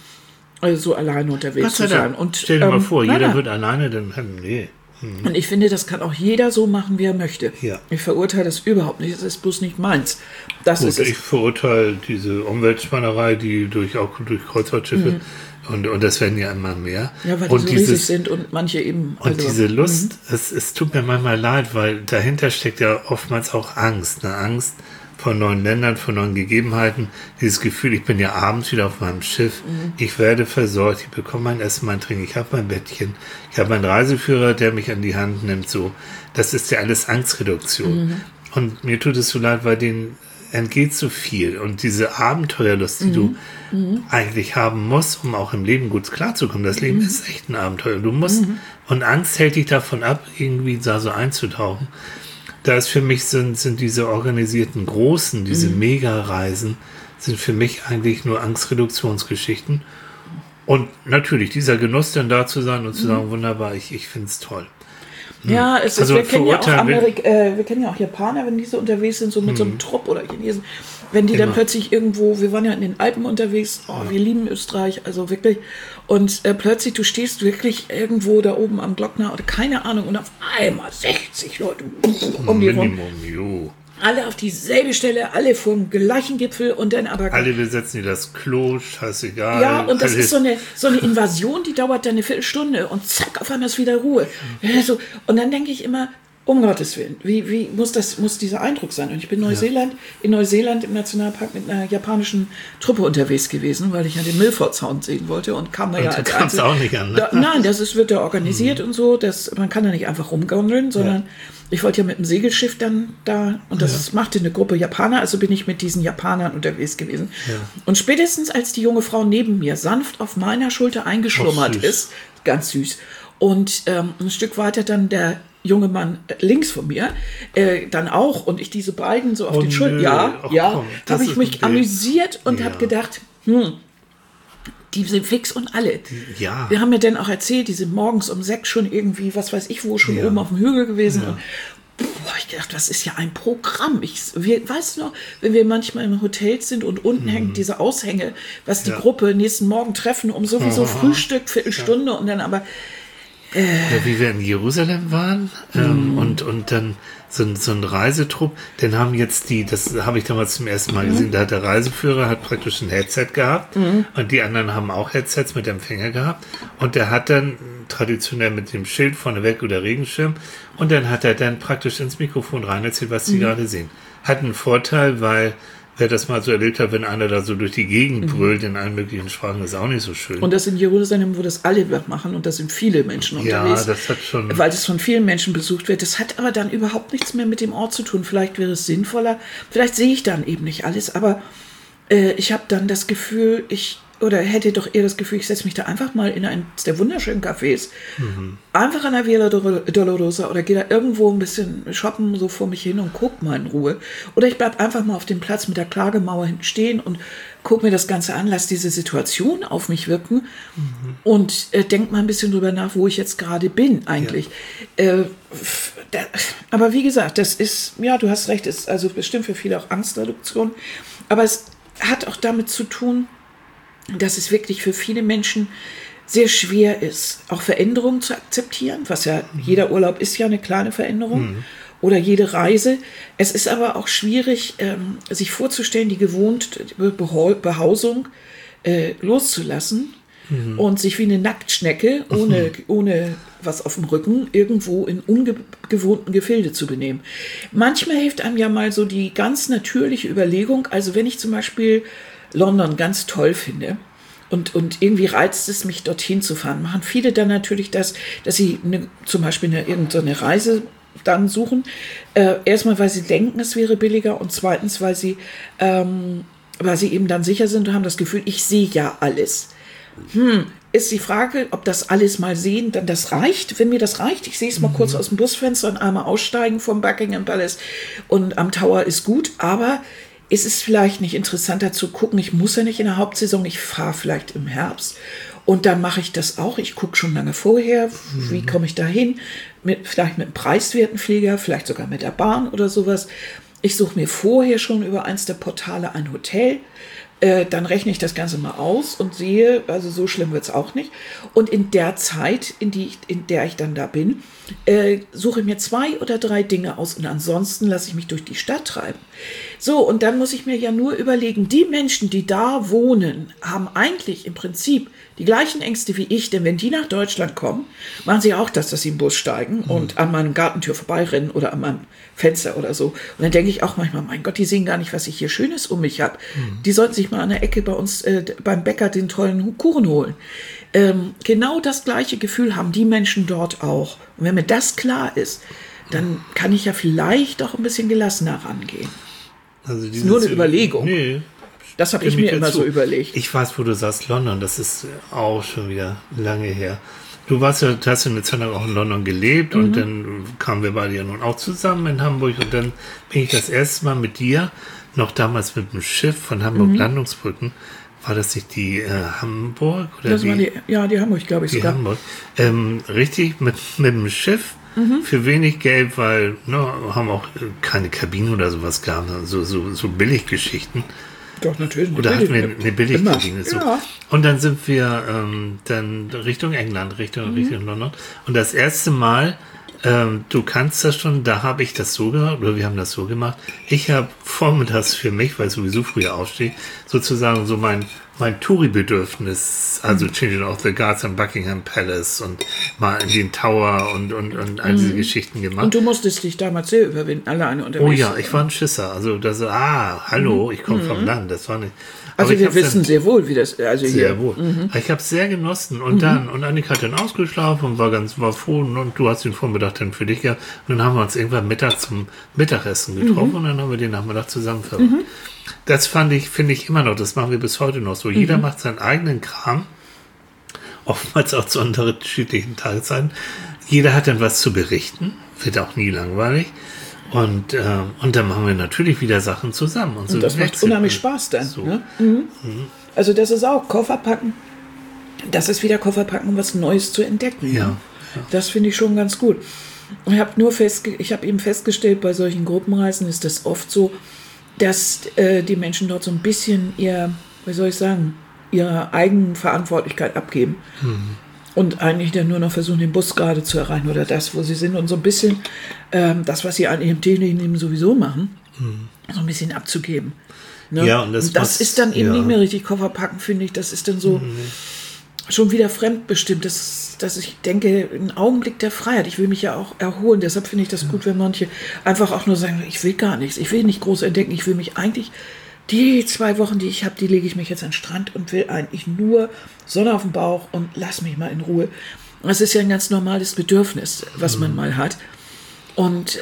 so alleine unterwegs zu sein. Und, stell dir mal vor, jeder nein. wird alleine, dann nee. Und ich finde, das kann auch jeder so machen, wie er möchte. Ja. Ich verurteile das überhaupt nicht. Es ist bloß nicht meins. Das Gut, ist es. ich verurteile diese Umweltspannerei, die durch Kreuzfahrtschiffe und das werden ja immer mehr. Ja, weil die und so riesig sind und manche eben. Und diese Lust, es tut mir manchmal leid, weil dahinter steckt ja oftmals auch Angst. Eine Angst von neuen Ländern, von neuen Gegebenheiten. Dieses Gefühl, ich bin ja abends wieder auf meinem Schiff, ich werde versorgt, ich bekomme mein Essen, mein Trinken, ich habe mein Bettchen, ich habe meinen Reiseführer, der mich an die Hand nimmt. So, das ist ja alles Angstreduktion. Und mir tut es so leid, weil denen entgeht so viel. Und diese Abenteuerlust, die du eigentlich haben musst, um auch im Leben gut klarzukommen. Das Leben ist echt ein Abenteuer. Du musst, und Angst hält dich davon ab, irgendwie da so einzutauchen. Da ist für mich sind diese organisierten Großen, diese Mega-Reisen, sind für mich eigentlich nur Angstreduktionsgeschichten. Und natürlich dieser Genuss dann da zu sein und zu sagen, wunderbar, ich finde es toll. Ja, Also wir kennen ja auch verurteilen wir kennen ja auch Japaner, wenn die so unterwegs sind, so mit so einem Trupp oder Chinesen, wenn die dann Immer. plötzlich irgendwo, wir waren ja in den Alpen unterwegs, wir lieben Österreich, also wirklich, und plötzlich, du stehst wirklich irgendwo da oben am Glockner oder keine Ahnung und auf einmal 60 Leute um die rum. Minimum, Alle auf dieselbe Stelle, alle vom gleichen Gipfel und dann aber... Alle besetzen dir das Klo, scheißegal. Ja, und das alles. ist so eine Invasion, die dauert dann eine Viertelstunde und zack, auf einmal ist wieder Ruhe. Ja, so, und dann denke ich immer, um Gottes Willen, wie muss dieser Eindruck sein? Und ich bin in Neuseeland im Nationalpark mit einer japanischen Truppe unterwegs gewesen, weil ich ja den Milford Sound sehen wollte und kam da ja Du kamst auch nicht an, ne? Nein, wird da organisiert und so, man kann da nicht einfach rumgondeln, sondern ich wollte ja mit dem Segelschiff dann da, und das machte eine Gruppe Japaner, also bin ich mit diesen Japanern unterwegs gewesen. Ja. Und spätestens als die junge Frau neben mir sanft auf meiner Schulter eingeschlummert ist, ganz süß, und ein Stück weiter dann der junge Mann links von mir, dann auch, und ich diese beiden so auf den Schultern, habe ich mich amüsiert und habe gedacht, die sind fix und alle. Ja. Wir haben mir dann auch erzählt, die sind morgens um 6 schon irgendwie, was weiß ich wo, schon oben auf dem Hügel gewesen. Ja. ich gedacht, das ist ja ein Programm. Weißt du noch, wenn wir manchmal im Hotel sind und unten hängt diese Aushänge, was die Gruppe nächsten Morgen treffen, um sowieso Frühstück, Viertelstunde und dann aber... wie wir in Jerusalem waren und dann so ein Reisetrupp, den haben jetzt das habe ich damals zum ersten Mal gesehen, da hat der Reiseführer praktisch ein Headset gehabt und die anderen haben auch Headsets mit Empfänger gehabt und der hat dann traditionell mit dem Schild vorneweg oder Regenschirm und dann hat er dann praktisch ins Mikrofon rein erzählt, was sie gerade sehen. Hat einen Vorteil, weil wer das mal so erlebt hat, wenn einer da so durch die Gegend brüllt in allen möglichen Sprachen, ist auch nicht so schön. Und das in Jerusalem, wo das alle machen und da sind viele Menschen unterwegs. Ja, das hat schon... Weil das von vielen Menschen besucht wird. Das hat aber dann überhaupt nichts mehr mit dem Ort zu tun. Vielleicht wäre es sinnvoller. Vielleicht sehe ich dann eben nicht alles. Aber ich habe dann das Gefühl, hätte doch eher das Gefühl, ich setze mich da einfach mal in eines der wunderschönen Cafés, einfach an der Via Dolorosa oder gehe da irgendwo ein bisschen shoppen so vor mich hin und gucke mal in Ruhe. Oder ich bleibe einfach mal auf dem Platz mit der Klagemauer hinten stehen und gucke mir das Ganze an, lasse diese Situation auf mich wirken und denke mal ein bisschen drüber nach, wo ich jetzt gerade bin eigentlich. Ja. Aber wie gesagt, das ist, ja, du hast recht, ist also bestimmt für viele auch Angstreduktion, aber es hat auch damit zu tun, dass es wirklich für viele Menschen sehr schwer ist, auch Veränderungen zu akzeptieren, was ja jeder Urlaub ist ja eine kleine Veränderung oder jede Reise. Es ist aber auch schwierig, sich vorzustellen, die gewohnte Behausung loszulassen und sich wie eine Nacktschnecke ohne was auf dem Rücken irgendwo in ungewohnten Gefilde zu benehmen. Manchmal hilft einem ja mal so die ganz natürliche Überlegung, also wenn ich zum Beispiel London ganz toll finde und irgendwie reizt es mich, dorthin zu fahren, machen viele dann natürlich das, dass sie zum Beispiel irgendeine Reise dann suchen. Erstmal, weil sie denken, es wäre billiger und zweitens, weil sie eben dann sicher sind und haben das Gefühl, ich sehe ja alles. Ist die Frage, ob das alles mal sehen, dann das reicht. Wenn mir das reicht, ich sehe es mal kurz aus dem Busfenster und einmal aussteigen vom Buckingham Palace und am Tower ist gut, aber ist es vielleicht nicht interessanter zu gucken, ich muss ja nicht in der Hauptsaison, ich fahre vielleicht im Herbst und dann mache ich das auch, ich gucke schon lange vorher, wie komme ich da hin, vielleicht mit einem preiswerten Flieger, vielleicht sogar mit der Bahn oder sowas. Ich suche mir vorher schon über eins der Portale ein Hotel, dann rechne ich das Ganze mal aus und sehe, also so schlimm wird es auch nicht. Und in der Zeit, in der ich dann da bin, suche ich mir 2 oder 3 Dinge aus und ansonsten lasse ich mich durch die Stadt treiben. So, und dann muss ich mir ja nur überlegen, die Menschen, die da wohnen, haben eigentlich im Prinzip die gleichen Ängste wie ich, denn wenn die nach Deutschland kommen, machen sie auch das, dass sie im Bus steigen und an meinem Gartentür vorbeirennen oder an meinem Fenster oder so. Und dann denke ich auch manchmal, mein Gott, die sehen gar nicht, was ich hier Schönes um mich habe. Die sollten sich mal an der Ecke bei uns beim Bäcker den tollen Kuchen holen. Genau das gleiche Gefühl haben die Menschen dort auch. Und wenn mir das klar ist, dann kann ich ja vielleicht auch ein bisschen gelassener rangehen. Also das ist nur eine Überlegung. Nee. Das habe ich mir immer so überlegt. Ich weiß, wo du sagst, London, das ist auch schon wieder lange her. Du hast ja eine Zeit lang auch in London gelebt und dann kamen wir beide ja nun auch zusammen in Hamburg und dann bin ich das erste Mal mit dir, noch damals mit dem Schiff von Hamburg-Landungsbrücken, war das nicht die Hamburg? Oder das war die Hamburg, glaube ich sogar. Hamburg. Richtig, mit dem Schiff für wenig Geld, weil haben auch keine Kabine oder sowas gehabt, so Billiggeschichten. Doch, natürlich. Oder hatten wir eine Billigkabine. So. Ja. Und dann sind wir dann Richtung England, Richtung London. Und das erste Mal, du kannst das schon, da habe ich das so gemacht, oder wir haben das so gemacht. Ich habe vormittags für mich, weil ich sowieso früher aufstehe, sozusagen so mein Touri-Bedürfnis, also Changing of the Guards am Buckingham Palace und mal in den Tower und all diese Geschichten gemacht. Und du musstest dich damals sehr überwinden, alleine unterwegs. Oh ja, ich war ein Schisser. Also hallo, ich komme vom Land. Das war nicht. Also wir wissen sehr wohl, wie das, also sehr hier. wohl. Ich habe es sehr genossen und Annika hat dann ausgeschlafen und war froh und du hast den Vormittag dann für dich gehabt und dann haben wir uns irgendwann Mittag zum Mittagessen getroffen und dann haben wir den Nachmittag zusammen verbracht. Das finde ich immer noch, das machen wir bis heute noch so. Jeder macht seinen eigenen Kram, oftmals auch zu unterschiedlichen Tageszeiten. Jeder hat dann was zu berichten, wird auch nie langweilig. Und dann machen wir natürlich wieder Sachen zusammen. Und so das macht unheimlich Spaß dann. So. Ne? Also das ist auch Kofferpacken. Das ist wieder Kofferpacken, um was Neues zu entdecken. Ja. Das finde ich schon ganz gut. Und ich habe eben festgestellt, bei solchen Gruppenreisen ist das oft so, dass die Menschen dort so ein bisschen ihre eigene Verantwortlichkeit abgeben. Und eigentlich dann nur noch versuchen, den Bus gerade zu erreichen oder das, wo sie sind. Und so ein bisschen das, was sie an ihrem Teilnehmen sowieso machen, so ein bisschen abzugeben. Ne? Ja, und das ist dann eben nicht mehr richtig Koffer packen, finde ich. Das ist dann so schon wieder fremdbestimmt. Dass ich denke, ein Augenblick der Freiheit. Ich will mich ja auch erholen. Deshalb finde ich das gut, wenn manche einfach auch nur sagen, ich will gar nichts. Ich will nicht groß entdecken. Ich will mich eigentlich, die 2 Wochen, die ich habe, die lege ich mich jetzt an den Strand und will eigentlich nur Sonne auf dem Bauch und lass mich mal in Ruhe. Das ist ja ein ganz normales Bedürfnis, was man mal hat. Und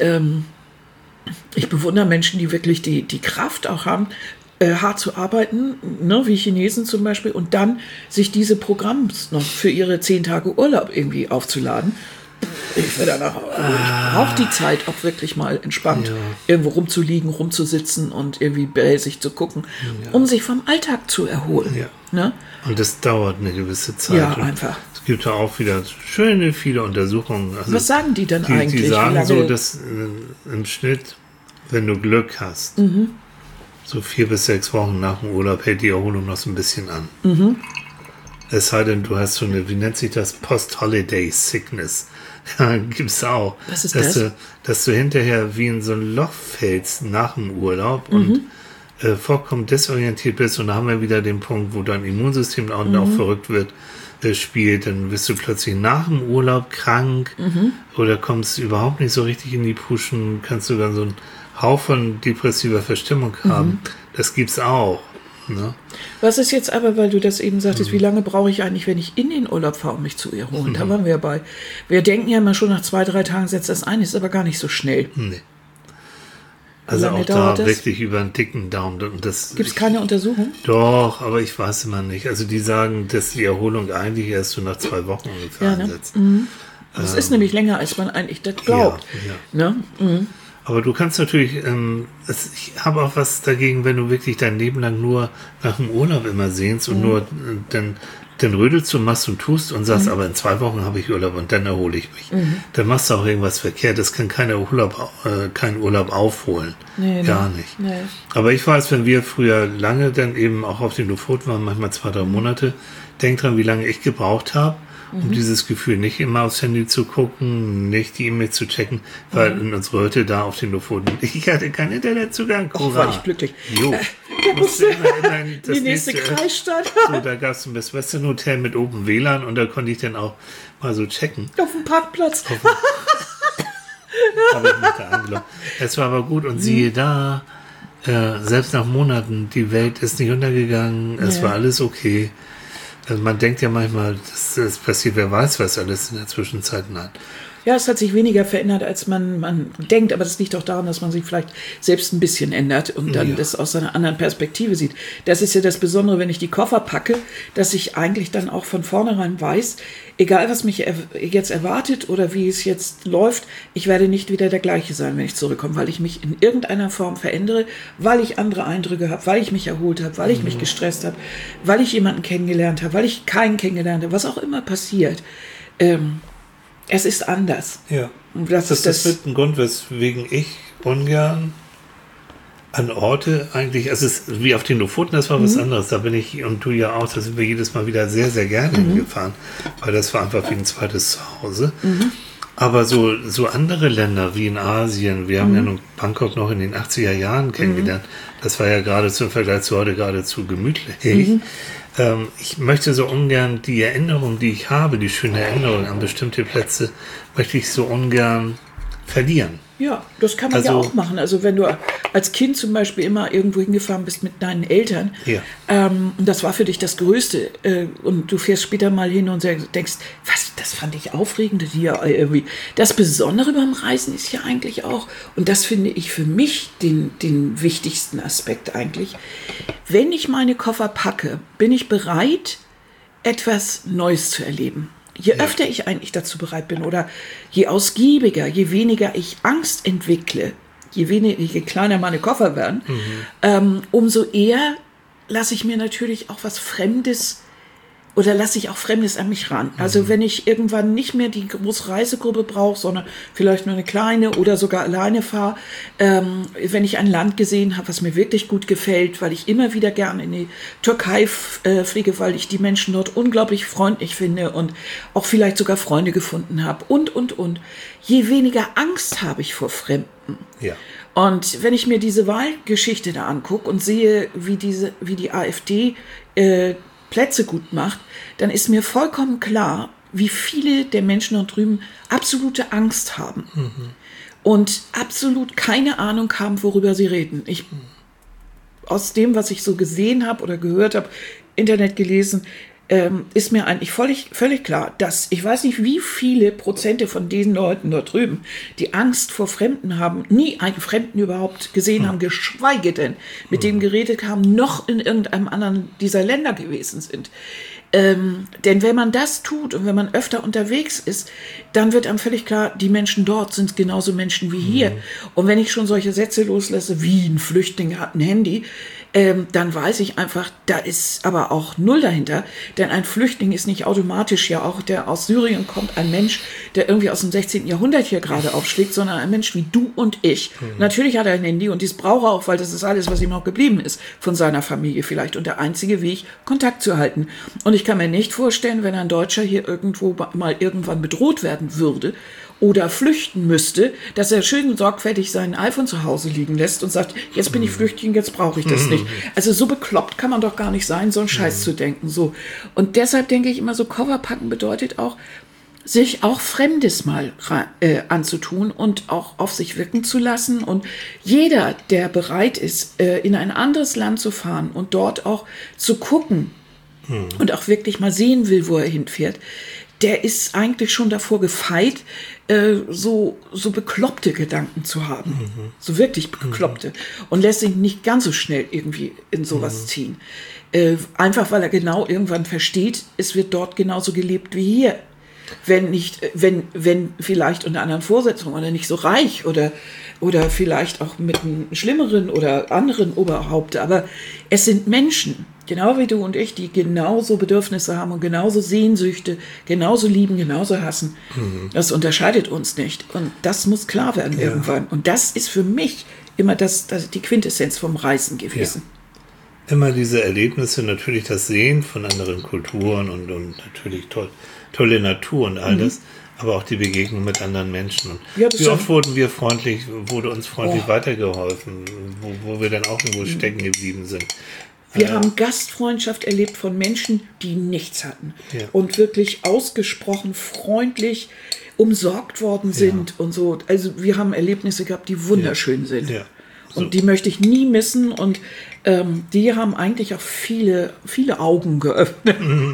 ich bewundere Menschen, die wirklich die Kraft auch haben, hart zu arbeiten, ne, wie Chinesen zum Beispiel, und dann sich diese Programms noch für ihre 10 Tage Urlaub irgendwie aufzuladen. Ich brauche die Zeit auch wirklich mal entspannt irgendwo rumzuliegen, rumzusitzen und irgendwie belsig zu gucken, um sich vom Alltag zu erholen. Ja. Ne? Und das dauert eine gewisse Zeit. Ja, einfach. Es gibt ja auch wieder viele Untersuchungen. Also was sagen die denn eigentlich? Die sagen so, dass im Schnitt, wenn du Glück hast, so 4 bis 6 Wochen nach dem Urlaub hält die Erholung noch so ein bisschen an. Es sei denn, du hast so eine, wie nennt sich das, Post-Holiday-Sickness. Ja, gibt es auch. Was ist das? Dass du hinterher wie in so ein Loch fällst nach dem Urlaub und vollkommen desorientiert bist. Und da haben wir wieder den Punkt, wo dein Immunsystem auch verrückt wird, spielt. Dann bist du plötzlich nach dem Urlaub krank oder kommst überhaupt nicht so richtig in die Puschen, kannst sogar so einen Hauch von depressiver Verstimmung haben. Das gibt's auch. Ne? Was ist jetzt aber, weil du das eben sagtest, wie lange brauche ich eigentlich, wenn ich in den Urlaub fahre, um mich zu erholen? Da waren wir bei. Wir denken ja immer schon, nach 2, 3 Tagen setzt das ein, ist aber gar nicht so schnell. Nee. Also auch da wirklich über einen dicken Daumen. Gibt es keine Untersuchung? Doch, aber ich weiß immer nicht. Also die sagen, dass die Erholung eigentlich erst so nach 2 Wochen ungefähr einsetzt. Das ist nämlich länger, als man eigentlich das glaubt. Ja. Ne? Aber du kannst natürlich, ich habe auch was dagegen, wenn du wirklich dein Leben lang nur nach dem Urlaub immer sehnst und nur dann rödelst du, machst und tust und sagst, aber in 2 Wochen habe ich Urlaub und dann erhole ich mich. Dann machst du auch irgendwas verkehrt. Das kann kein Urlaub aufholen. Nee, gar nicht. Nee. Aber ich weiß, wenn wir früher lange dann eben auch auf den Lofoten waren, manchmal 2, 3 Monate, denk dran, wie lange ich gebraucht habe, um dieses Gefühl nicht immer aufs Handy zu gucken, nicht die E-Mail zu checken, weil in unserer Hütte da auf den Lofoten, ich hatte keinen Internetzugang. War ich glücklich. Jo. Die nächste Kreisstadt. So, da gab es ein Best Western Hotel mit Open WLAN und da konnte ich dann auch mal so checken. Auf dem Parkplatz. Aber mit der Angelung. Es war aber gut und siehe da, selbst nach Monaten, die Welt ist nicht untergegangen, es war alles okay. Also man denkt ja manchmal, das passiert, wer weiß, was alles in der Zwischenzeit hat. Ja, es hat sich weniger verändert, als man denkt, aber das liegt auch daran, dass man sich vielleicht selbst ein bisschen ändert und dann das aus einer anderen Perspektive sieht. Das ist ja das Besondere, wenn ich die Koffer packe, dass ich eigentlich dann auch von vornherein weiß, egal was mich jetzt erwartet oder wie es jetzt läuft, ich werde nicht wieder der gleiche sein, wenn ich zurückkomme, weil ich mich in irgendeiner Form verändere, weil ich andere Eindrücke habe, weil ich mich erholt habe, weil ich mich gestresst habe, weil ich jemanden kennengelernt habe, weil ich keinen kennengelernt habe, was auch immer passiert. Es ist anders. Ja. Das wird ein Grund, weswegen ich ungern an Orte eigentlich, also es ist wie auf den Lofoten, das war was anderes. Da bin ich und du ja auch, da sind wir jedes Mal wieder sehr, sehr gerne hingefahren, weil das war einfach wie ein zweites Zuhause. Aber so andere Länder wie in Asien, wir haben ja nun Bangkok noch in den 80er Jahren kennengelernt. Das war ja geradezu im Vergleich zu heute geradezu gemütlich. Ich möchte so ungern die Erinnerung, die ich habe, die schöne Erinnerung an bestimmte Plätze, möchte ich so ungern verlieren. Ja, das kann man ja auch machen. Also wenn du als Kind zum Beispiel immer irgendwo hingefahren bist mit deinen Eltern, und das war für dich das Größte, und du fährst später mal hin und denkst, was, das fand ich aufregend hier irgendwie. Das Besondere beim Reisen ist ja eigentlich auch, und das finde ich für mich den wichtigsten Aspekt eigentlich, wenn ich meine Koffer packe, bin ich bereit, etwas Neues zu erleben. Je öfter ich eigentlich dazu bereit bin oder je ausgiebiger, je weniger ich Angst entwickle, je kleiner meine Koffer werden, umso eher lasse ich mir natürlich auch was Fremdes oder lasse ich auch Fremdes an mich ran? Also wenn ich irgendwann nicht mehr die große Reisegruppe brauche, sondern vielleicht nur eine kleine oder sogar alleine fahre, wenn ich ein Land gesehen habe, was mir wirklich gut gefällt, weil ich immer wieder gerne in die Türkei fliege, weil ich die Menschen dort unglaublich freundlich finde und auch vielleicht sogar Freunde gefunden habe und. Je weniger Angst habe ich vor Fremden. Ja. Und wenn ich mir diese Wahlgeschichte da angucke und sehe, wie die AfD Plätze gut macht, dann ist mir vollkommen klar, wie viele der Menschen dort drüben absolute Angst haben und absolut keine Ahnung haben, worüber sie reden. Aus dem, was ich so gesehen habe oder gehört habe, Internet gelesen, ist mir eigentlich völlig klar, dass ich weiß nicht, wie viele Prozente von diesen Leuten dort drüben, die Angst vor Fremden haben, nie einen Fremden überhaupt gesehen haben, geschweige denn mit dem geredet haben, noch in irgendeinem anderen dieser Länder gewesen sind. Denn wenn man das tut und wenn man öfter unterwegs ist, dann wird einem völlig klar, die Menschen dort sind genauso Menschen wie hier. Und wenn ich schon solche Sätze loslasse, wie ein Flüchtling hat ein Handy, dann weiß ich einfach, da ist aber auch null dahinter, denn ein Flüchtling ist nicht automatisch ja auch, der aus Syrien kommt, ein Mensch, der irgendwie aus dem 16. Jahrhundert hier gerade aufschlägt, sondern ein Mensch wie du und ich. Natürlich hat er ein Handy und dies braucht er auch, weil das ist alles, was ihm noch geblieben ist von seiner Familie vielleicht und der einzige Weg, Kontakt zu halten. Und ich kann mir nicht vorstellen, wenn ein Deutscher hier irgendwo mal irgendwann bedroht werden würde oder flüchten müsste, dass er schön sorgfältig sein iPhone zu Hause liegen lässt und sagt, jetzt bin ich Flüchtling, jetzt brauche ich das nicht. Also so bekloppt kann man doch gar nicht sein, so einen Scheiß zu denken. So. Und deshalb denke ich immer, so Kofferpacken bedeutet auch, sich auch Fremdes mal anzutun und auch auf sich wirken zu lassen. Und jeder, der bereit ist, in ein anderes Land zu fahren und dort auch zu gucken und auch wirklich mal sehen will, wo er hinfährt, der ist eigentlich schon davor gefeit, so bekloppte Gedanken zu haben. So wirklich bekloppte. Und lässt sich nicht ganz so schnell irgendwie in sowas ziehen. Einfach, weil er genau irgendwann versteht, es wird dort genauso gelebt wie hier. Wenn vielleicht unter anderen Vorsetzungen oder nicht so reich oder vielleicht auch mit einem schlimmeren oder anderen Oberhaupt. Aber es sind Menschen, genau wie du und ich, die genauso Bedürfnisse haben und genauso Sehnsüchte, genauso lieben, genauso hassen. Das unterscheidet uns nicht. Und das muss klar werden irgendwann. Und das ist für mich immer die Quintessenz vom Reisen gewesen. Ja. Immer diese Erlebnisse, natürlich das Sehen von anderen Kulturen und natürlich tolle Natur und all das, aber auch die Begegnung mit anderen Menschen. Und wie oft wurde uns freundlich weitergeholfen, wo wir dann auch irgendwo stecken geblieben sind. Wir haben Gastfreundschaft erlebt von Menschen, die nichts hatten und wirklich ausgesprochen freundlich umsorgt worden sind und so. Also wir haben Erlebnisse gehabt, die wunderschön sind. Ja. So. Und die möchte ich nie missen und die haben eigentlich auch viele, viele Augen geöffnet.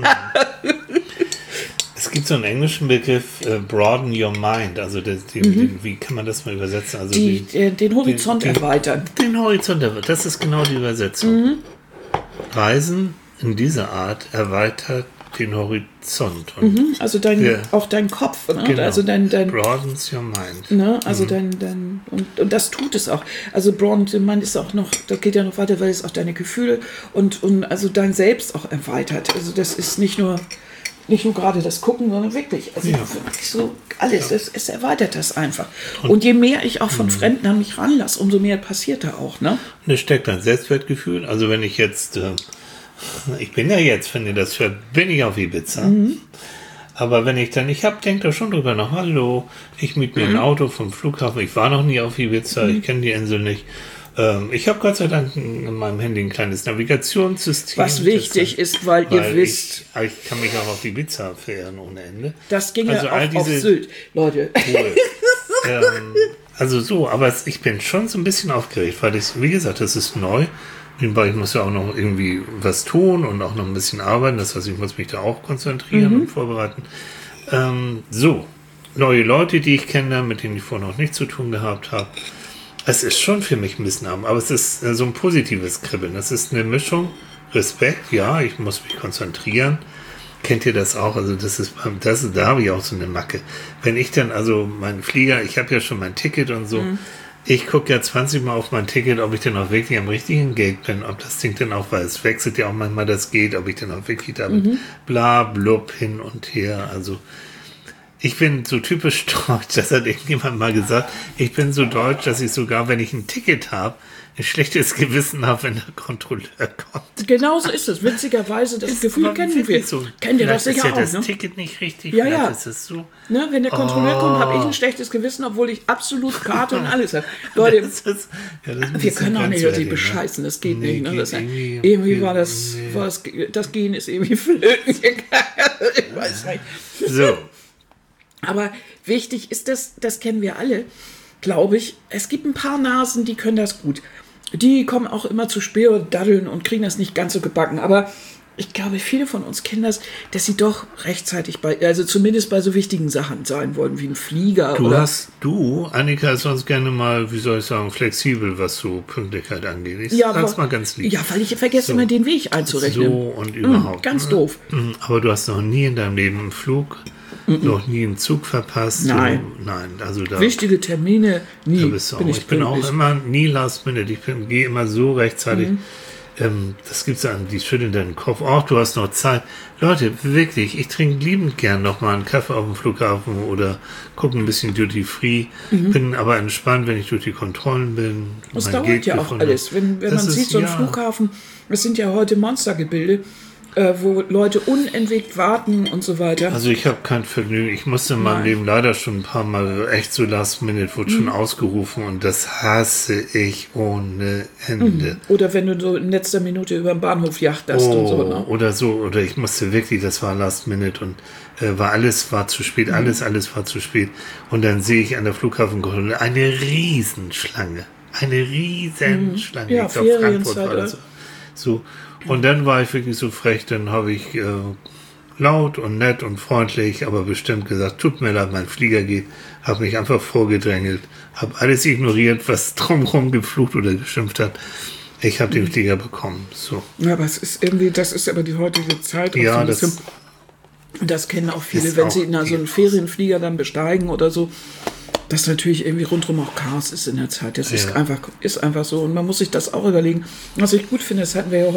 Es gibt so einen englischen Begriff, broaden your mind, also wie kann man das mal übersetzen? Also den Horizont erweitern. Den Horizont erweitern, das ist genau die Übersetzung. Reisen in dieser Art erweitert den Horizont. Und also auch dein Kopf. Ne? Genau. Also dein broadens your mind. Ne? Also und das tut es auch. Also broaden your mind ist auch noch, das geht ja noch weiter, weil es auch deine Gefühle und also dein Selbst auch erweitert. Also das ist nicht nur gerade das Gucken, sondern wirklich. Also wirklich so alles. Ja. Es erweitert das einfach. Und je mehr ich auch von Fremden an mich ranlasse, umso mehr passiert da auch. Ne? Und es steckt ein Selbstwertgefühl. Also wenn ich jetzt, ich bin ja jetzt, wenn ihr das hört, bin ich auf Ibiza. Aber wenn ich denke da schon drüber nach, hallo, ich miete mir ein Auto vom Flughafen, ich war noch nie auf Ibiza, ich kenne die Insel nicht. Ich habe Gott sei Dank in meinem Handy ein kleines Navigationssystem. Was wichtig ist, weil ihr wisst... Ich kann mich auch auf Ibiza verirren ohne Ende. Das ging also ja auch auf Sylt, Leute. Cool. Also so, aber ich bin schon so ein bisschen aufgeregt, weil wie gesagt, das ist neu. Nebenbei, ich muss ja auch noch irgendwie was tun und auch noch ein bisschen arbeiten. Das heißt, ich muss mich da auch konzentrieren und vorbereiten. So, neue Leute, die ich kenne, mit denen ich vorher noch nichts zu tun gehabt habe. Es ist schon für mich ein bisschen arm, aber es ist so ein positives Kribbeln. Das ist eine Mischung. Respekt, ja, ich muss mich konzentrieren. Kennt ihr das auch? Also da habe ich auch so eine Macke. Wenn ich dann, also mein Flieger, ich habe ja schon mein Ticket und so, Ich gucke ja 20 Mal auf mein Ticket, ob ich denn auch wirklich am richtigen Gate bin, ob das Ding denn auch, weil es wechselt ja auch manchmal das Gate, ob ich denn auch wirklich da bin. Bla, blub, hin und her. Also ich bin so typisch deutsch, das hat irgendjemand mal gesagt, ich bin so deutsch, dass ich sogar, wenn ich ein Ticket habe, ein schlechtes Gewissen habe, wenn der Kontrolleur kommt. Genau so ist es. Witzigerweise, das Gefühl kennen wir. So. Kennt ihr das sicher ist ja auch, das ne? Ticket nicht richtig, Ja, ja. ist es so. Ne, wenn der Kontrolleur kommt, habe ich ein schlechtes Gewissen, obwohl ich absolut Karte und alles habe. Leute, wir können auch nicht die bescheißen, das geht nicht. Ne? Das irgendwie war das Gehen ist irgendwie flöten gegangen. Ich weiß nicht. So. Aber wichtig ist das kennen wir alle, glaube ich. Es gibt ein paar Nasen, die können das gut. Die kommen auch immer zu spät und daddeln und kriegen das nicht ganz so gebacken. Aber ich glaube, viele von uns kennen das, dass sie doch rechtzeitig also zumindest bei so wichtigen Sachen sein wollen, wie ein Flieger. Annika ist sonst gerne mal, wie soll ich sagen, flexibel, was so Pünktlichkeit angeht. Ich sag's mal ganz lieb. Ja, weil ich vergesse immer den Weg einzurechnen. So und überhaupt. Ganz doof. Aber du hast noch nie in deinem Leben einen Flug, noch nie einen Zug verpasst. Nein. Nein, also da. Wichtige Termine, nie. Da bist du auch. Ich bin auch immer nie last minute. Ich gehe immer so rechtzeitig. Das gibt's an, die schütteln deinen Kopf. Auch du hast noch Zeit. Leute, wirklich, ich trinke liebend gern noch mal einen Kaffee auf dem Flughafen oder gucke ein bisschen Duty Free. Bin aber entspannt, wenn ich durch die Kontrollen bin. Das dauert ja auch alles. Wenn man sieht, so ein Flughafen, das sind ja heute Monstergebilde, wo Leute unentwegt warten und so weiter. Also ich habe kein Vergnügen. Ich musste in meinem Leben leider schon ein paar Mal echt so Last Minute, wurde schon ausgerufen und das hasse ich ohne Ende. Oder wenn du so in letzter Minute über den Bahnhof jachterst und so. Ne? Oder ich musste wirklich, das war Last Minute und alles war zu spät, alles war zu spät. Und dann sehe ich an der Flughafenkontrolle eine Riesenschlange. Ja, ich glaube, Frankfurt war das so. Und dann war ich wirklich so frech, dann habe ich laut und nett und freundlich, aber bestimmt gesagt, tut mir leid, mein Flieger geht, habe mich einfach vorgedrängelt, habe alles ignoriert, was drumherum geflucht oder geschimpft hat. Ich habe den Flieger bekommen. So. Ja, aber es ist irgendwie, das ist aber die heutige Zeit. Ja, das kennen auch viele, wenn sie in so einen Ferienflieger dann besteigen oder so, dass natürlich irgendwie rundherum auch Chaos ist in der Zeit. Das ist einfach so. Und man muss sich das auch überlegen. Was ich gut finde, das hatten wir ja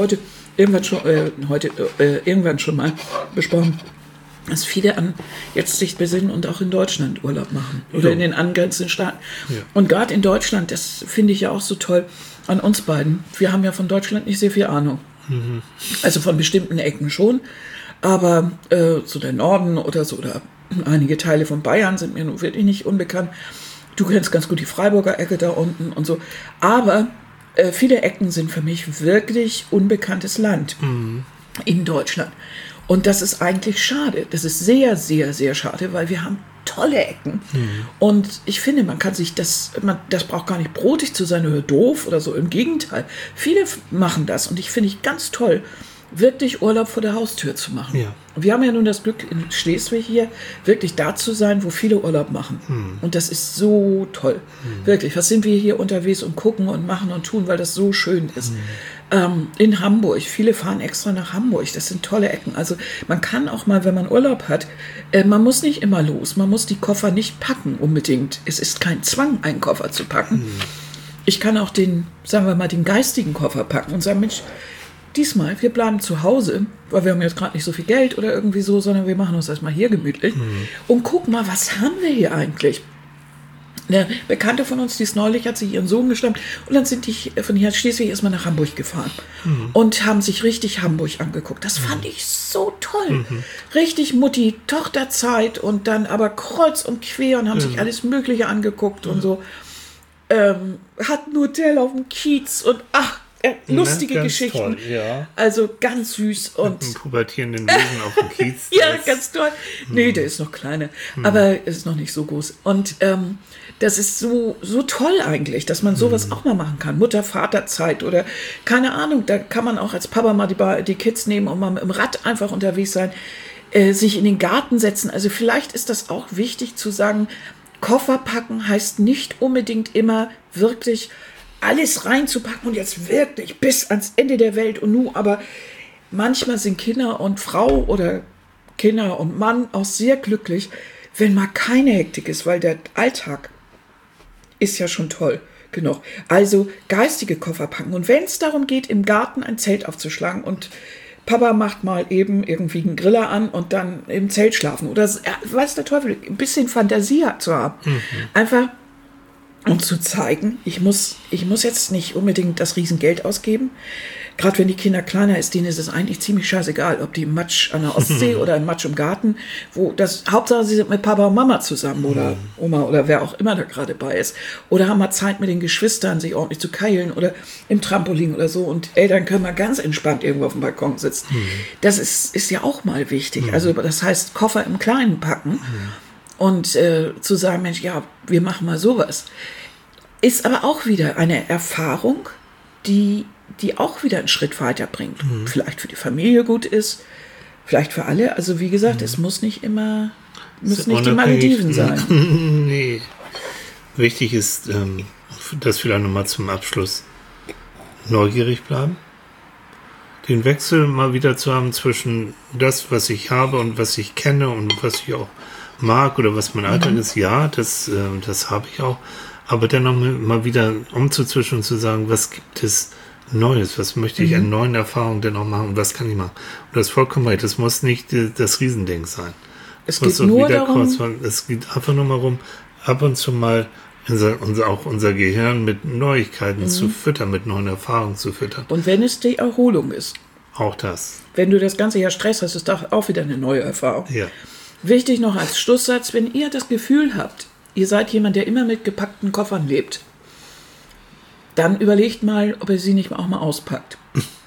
irgendwann schon mal besprochen, dass viele jetzt sich besinnen und auch in Deutschland Urlaub machen. Oder in den angrenzenden Staaten. Ja. Und gerade in Deutschland, das finde ich ja auch so toll an uns beiden. Wir haben ja von Deutschland nicht sehr viel Ahnung. Also von bestimmten Ecken schon. Aber so der Norden oder so, oder einige Teile von Bayern sind mir nun wirklich nicht unbekannt. Du kennst ganz gut die Freiburger Ecke da unten und so. Aber viele Ecken sind für mich wirklich unbekanntes Land in Deutschland. Und das ist eigentlich schade. Das ist sehr, sehr, sehr schade, weil wir haben tolle Ecken. Und ich finde, man kann sich das braucht gar nicht brotig zu sein oder doof oder so. Im Gegenteil. Viele machen das und ich finde ich ganz toll, wirklich Urlaub vor der Haustür zu machen. Ja. Wir haben ja nun das Glück, in Schleswig hier wirklich da zu sein, wo viele Urlaub machen. Und das ist so toll. Wirklich, was sind wir hier unterwegs und gucken und machen und tun, weil das so schön ist. In Hamburg, viele fahren extra nach Hamburg. Das sind tolle Ecken. Also man kann auch mal, wenn man Urlaub hat, man muss nicht immer los. Man muss die Koffer nicht packen unbedingt. Es ist kein Zwang, einen Koffer zu packen. Ich kann auch den geistigen Koffer packen und sagen, Mensch, diesmal, wir bleiben zu Hause, weil wir haben jetzt gerade nicht so viel Geld oder irgendwie so, sondern wir machen uns erstmal hier gemütlich und gucken mal, was haben wir hier eigentlich? Eine Bekannte von uns, die ist neulich, hat sich ihren Sohn geschnappt und dann sind die von hier aus Schleswig erstmal nach Hamburg gefahren und haben sich richtig Hamburg angeguckt. Das fand ich so toll. Richtig Mutti-Tochter-Zeit und dann aber kreuz und quer und haben sich alles Mögliche angeguckt und so. Hatten ein Hotel auf dem Kiez und lustige Geschichten. Toll, ja. Also ganz süß. Und einen pubertierenden Wesen auf dem Kiez. Ja, ganz toll. Nee, der ist noch kleiner. Aber ist noch nicht so groß. Und das ist so toll eigentlich, dass man sowas auch mal machen kann. Mutter-Vater-Zeit oder keine Ahnung. Da kann man auch als Papa mal die Kids nehmen und mal mit dem Rad einfach unterwegs sein. Sich in den Garten setzen. Also vielleicht ist das auch wichtig zu sagen, Koffer packen heißt nicht unbedingt immer wirklich alles reinzupacken und jetzt wirklich bis ans Ende der Welt und nun, aber manchmal sind Kinder und Frau oder Kinder und Mann auch sehr glücklich, wenn mal keine Hektik ist, weil der Alltag ist ja schon toll. genug. Also geistige Koffer packen. Und wenn es darum geht, im Garten ein Zelt aufzuschlagen und Papa macht mal eben irgendwie einen Griller an und dann im Zelt schlafen. Oder weiß der Teufel, ein bisschen Fantasie zu haben. Einfach um zu zeigen, ich muss jetzt nicht unbedingt das Riesengeld ausgeben. Gerade wenn die Kinder kleiner ist, denen ist es eigentlich ziemlich scheißegal, ob die im Matsch an der Ostsee oder im Matsch im Garten, Hauptsache sie sind mit Papa und Mama zusammen oder Oma oder wer auch immer da gerade bei ist. Oder haben mal Zeit mit den Geschwistern, sich ordentlich zu keilen oder im Trampolin oder so. Und Eltern können mal ganz entspannt irgendwo auf dem Balkon sitzen. Das ist ja auch mal wichtig. Also das heißt, Koffer im Kleinen packen und zu sagen, Mensch, ja, wir machen mal sowas. Ist aber auch wieder eine Erfahrung, die auch wieder einen Schritt weiterbringt. Vielleicht für die Familie gut ist, vielleicht für alle. Also wie gesagt, es muss nicht immer, müssen nicht die Malediven sein. Nee. Wichtig ist, das vielleicht nochmal zum Abschluss, neugierig bleiben. Den Wechsel mal wieder zu haben zwischen das, was ich habe und was ich kenne und was ich auch mag oder was mein Alltag ist. Ja, das habe ich auch. Aber dann noch mal wieder umzuzwischen und zu sagen, was gibt es Neues, was möchte ich an neuen Erfahrungen denn auch machen und was kann ich machen. Und das ist vollkommen right, das muss nicht das Riesending sein. Es geht nur darum, es geht einfach nur mal rum, ab und zu mal unser Gehirn mit Neuigkeiten zu füttern, mit neuen Erfahrungen zu füttern. Und wenn es die Erholung ist. Auch das. Wenn du das ganze Jahr Stress hast, ist das auch wieder eine neue Erfahrung. Ja. Wichtig noch als Schlusssatz, wenn ihr das Gefühl habt, ihr seid jemand, der immer mit gepackten Koffern lebt, dann überlegt mal, ob ihr sie nicht auch mal auspackt.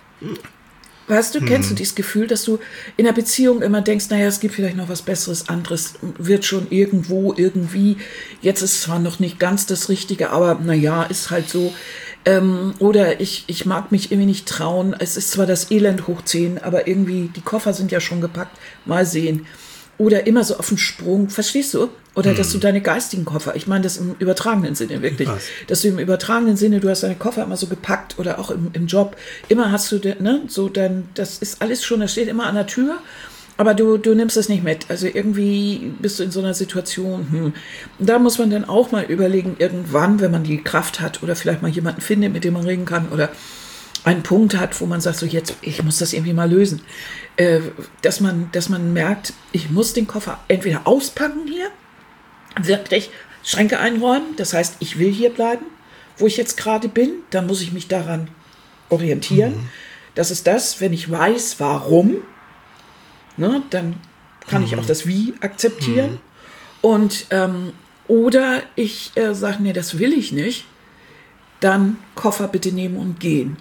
Weißt du, kennst du dieses Gefühl, dass du in der Beziehung immer denkst, naja, es gibt vielleicht noch was Besseres, anderes wird schon irgendwo, irgendwie, jetzt ist zwar noch nicht ganz das Richtige, aber naja, ist halt so. Oder ich mag mich irgendwie nicht trauen, es ist zwar das Elend hoch 10, aber irgendwie, die Koffer sind ja schon gepackt, mal sehen. Oder immer so auf den Sprung, verstehst du? Oder dass du deine geistigen Koffer, ich meine das im übertragenen Sinne wirklich, dass du im übertragenen Sinne, du hast deine Koffer immer so gepackt oder auch im Job, immer hast du, so dann, das ist alles schon, das steht immer an der Tür, aber du nimmst es nicht mit. Also irgendwie bist du in so einer Situation, Da muss man dann auch mal überlegen, irgendwann, wenn man die Kraft hat oder vielleicht mal jemanden findet, mit dem man reden kann oder einen Punkt hat, wo man sagt, so jetzt, ich muss das irgendwie mal lösen. Dass man merkt, ich muss den Koffer entweder auspacken hier, wirklich Schränke einräumen, das heißt, ich will hier bleiben, wo ich jetzt gerade bin, dann muss ich mich daran orientieren. Das ist das, wenn ich weiß, warum, ne, dann kann ich auch das Wie akzeptieren. Und oder ich sage, nee, das will ich nicht, dann Koffer bitte nehmen und gehen.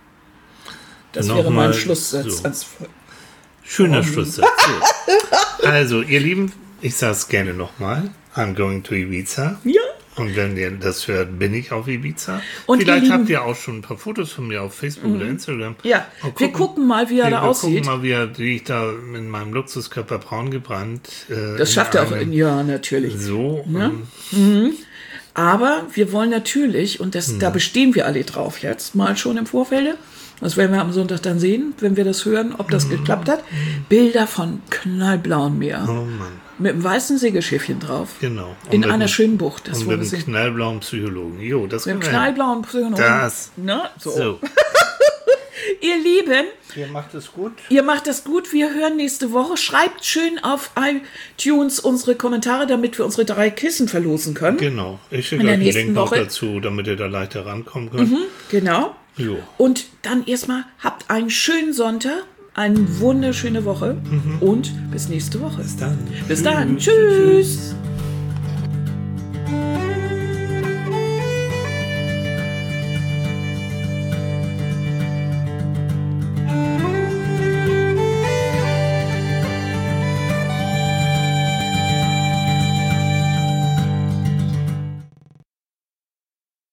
Das wäre mein Schlusssatz. So. Schöner Schlusssatz. So. Also, ihr Lieben, ich sage es gerne nochmal. I'm going to Ibiza. Ja. Und wenn ihr das hört, bin ich auf Ibiza. Und vielleicht habt ihr auch schon ein paar Fotos von mir auf Facebook oder Instagram. Ja, wir gucken mal, wie er da aussieht. Wir gucken mal, wie ich da in meinem Luxuskörper braun gebrannt. Das schafft er auch in Jahr natürlich. So. Ja? Aber wir wollen natürlich, und da bestehen wir alle drauf jetzt, mal schon im Vorfeld, das werden wir am Sonntag dann sehen, wenn wir das hören, ob das geklappt hat, Bilder von knallblauem Meer. Oh Mann. Mit einem weißen Segelschiffchen drauf. Genau. In einer schönen Bucht. Das und mit einem knallblauen Psychologen. Jo, das mit einem knallblauen Psychologen. Das. Na, so. Ihr Lieben. Ihr macht es gut. Ihr macht es gut. Wir hören nächste Woche. Schreibt schön auf iTunes unsere Kommentare, damit wir unsere 3 Kissen verlosen können. Genau. Ich schicke euch einen Link noch dazu, damit ihr da leichter rankommen könnt. Genau. Jo. Und dann erstmal habt einen schönen Sonntag, eine wunderschöne Woche und bis nächste Woche. Bis dann. Bis dann. Tschüss.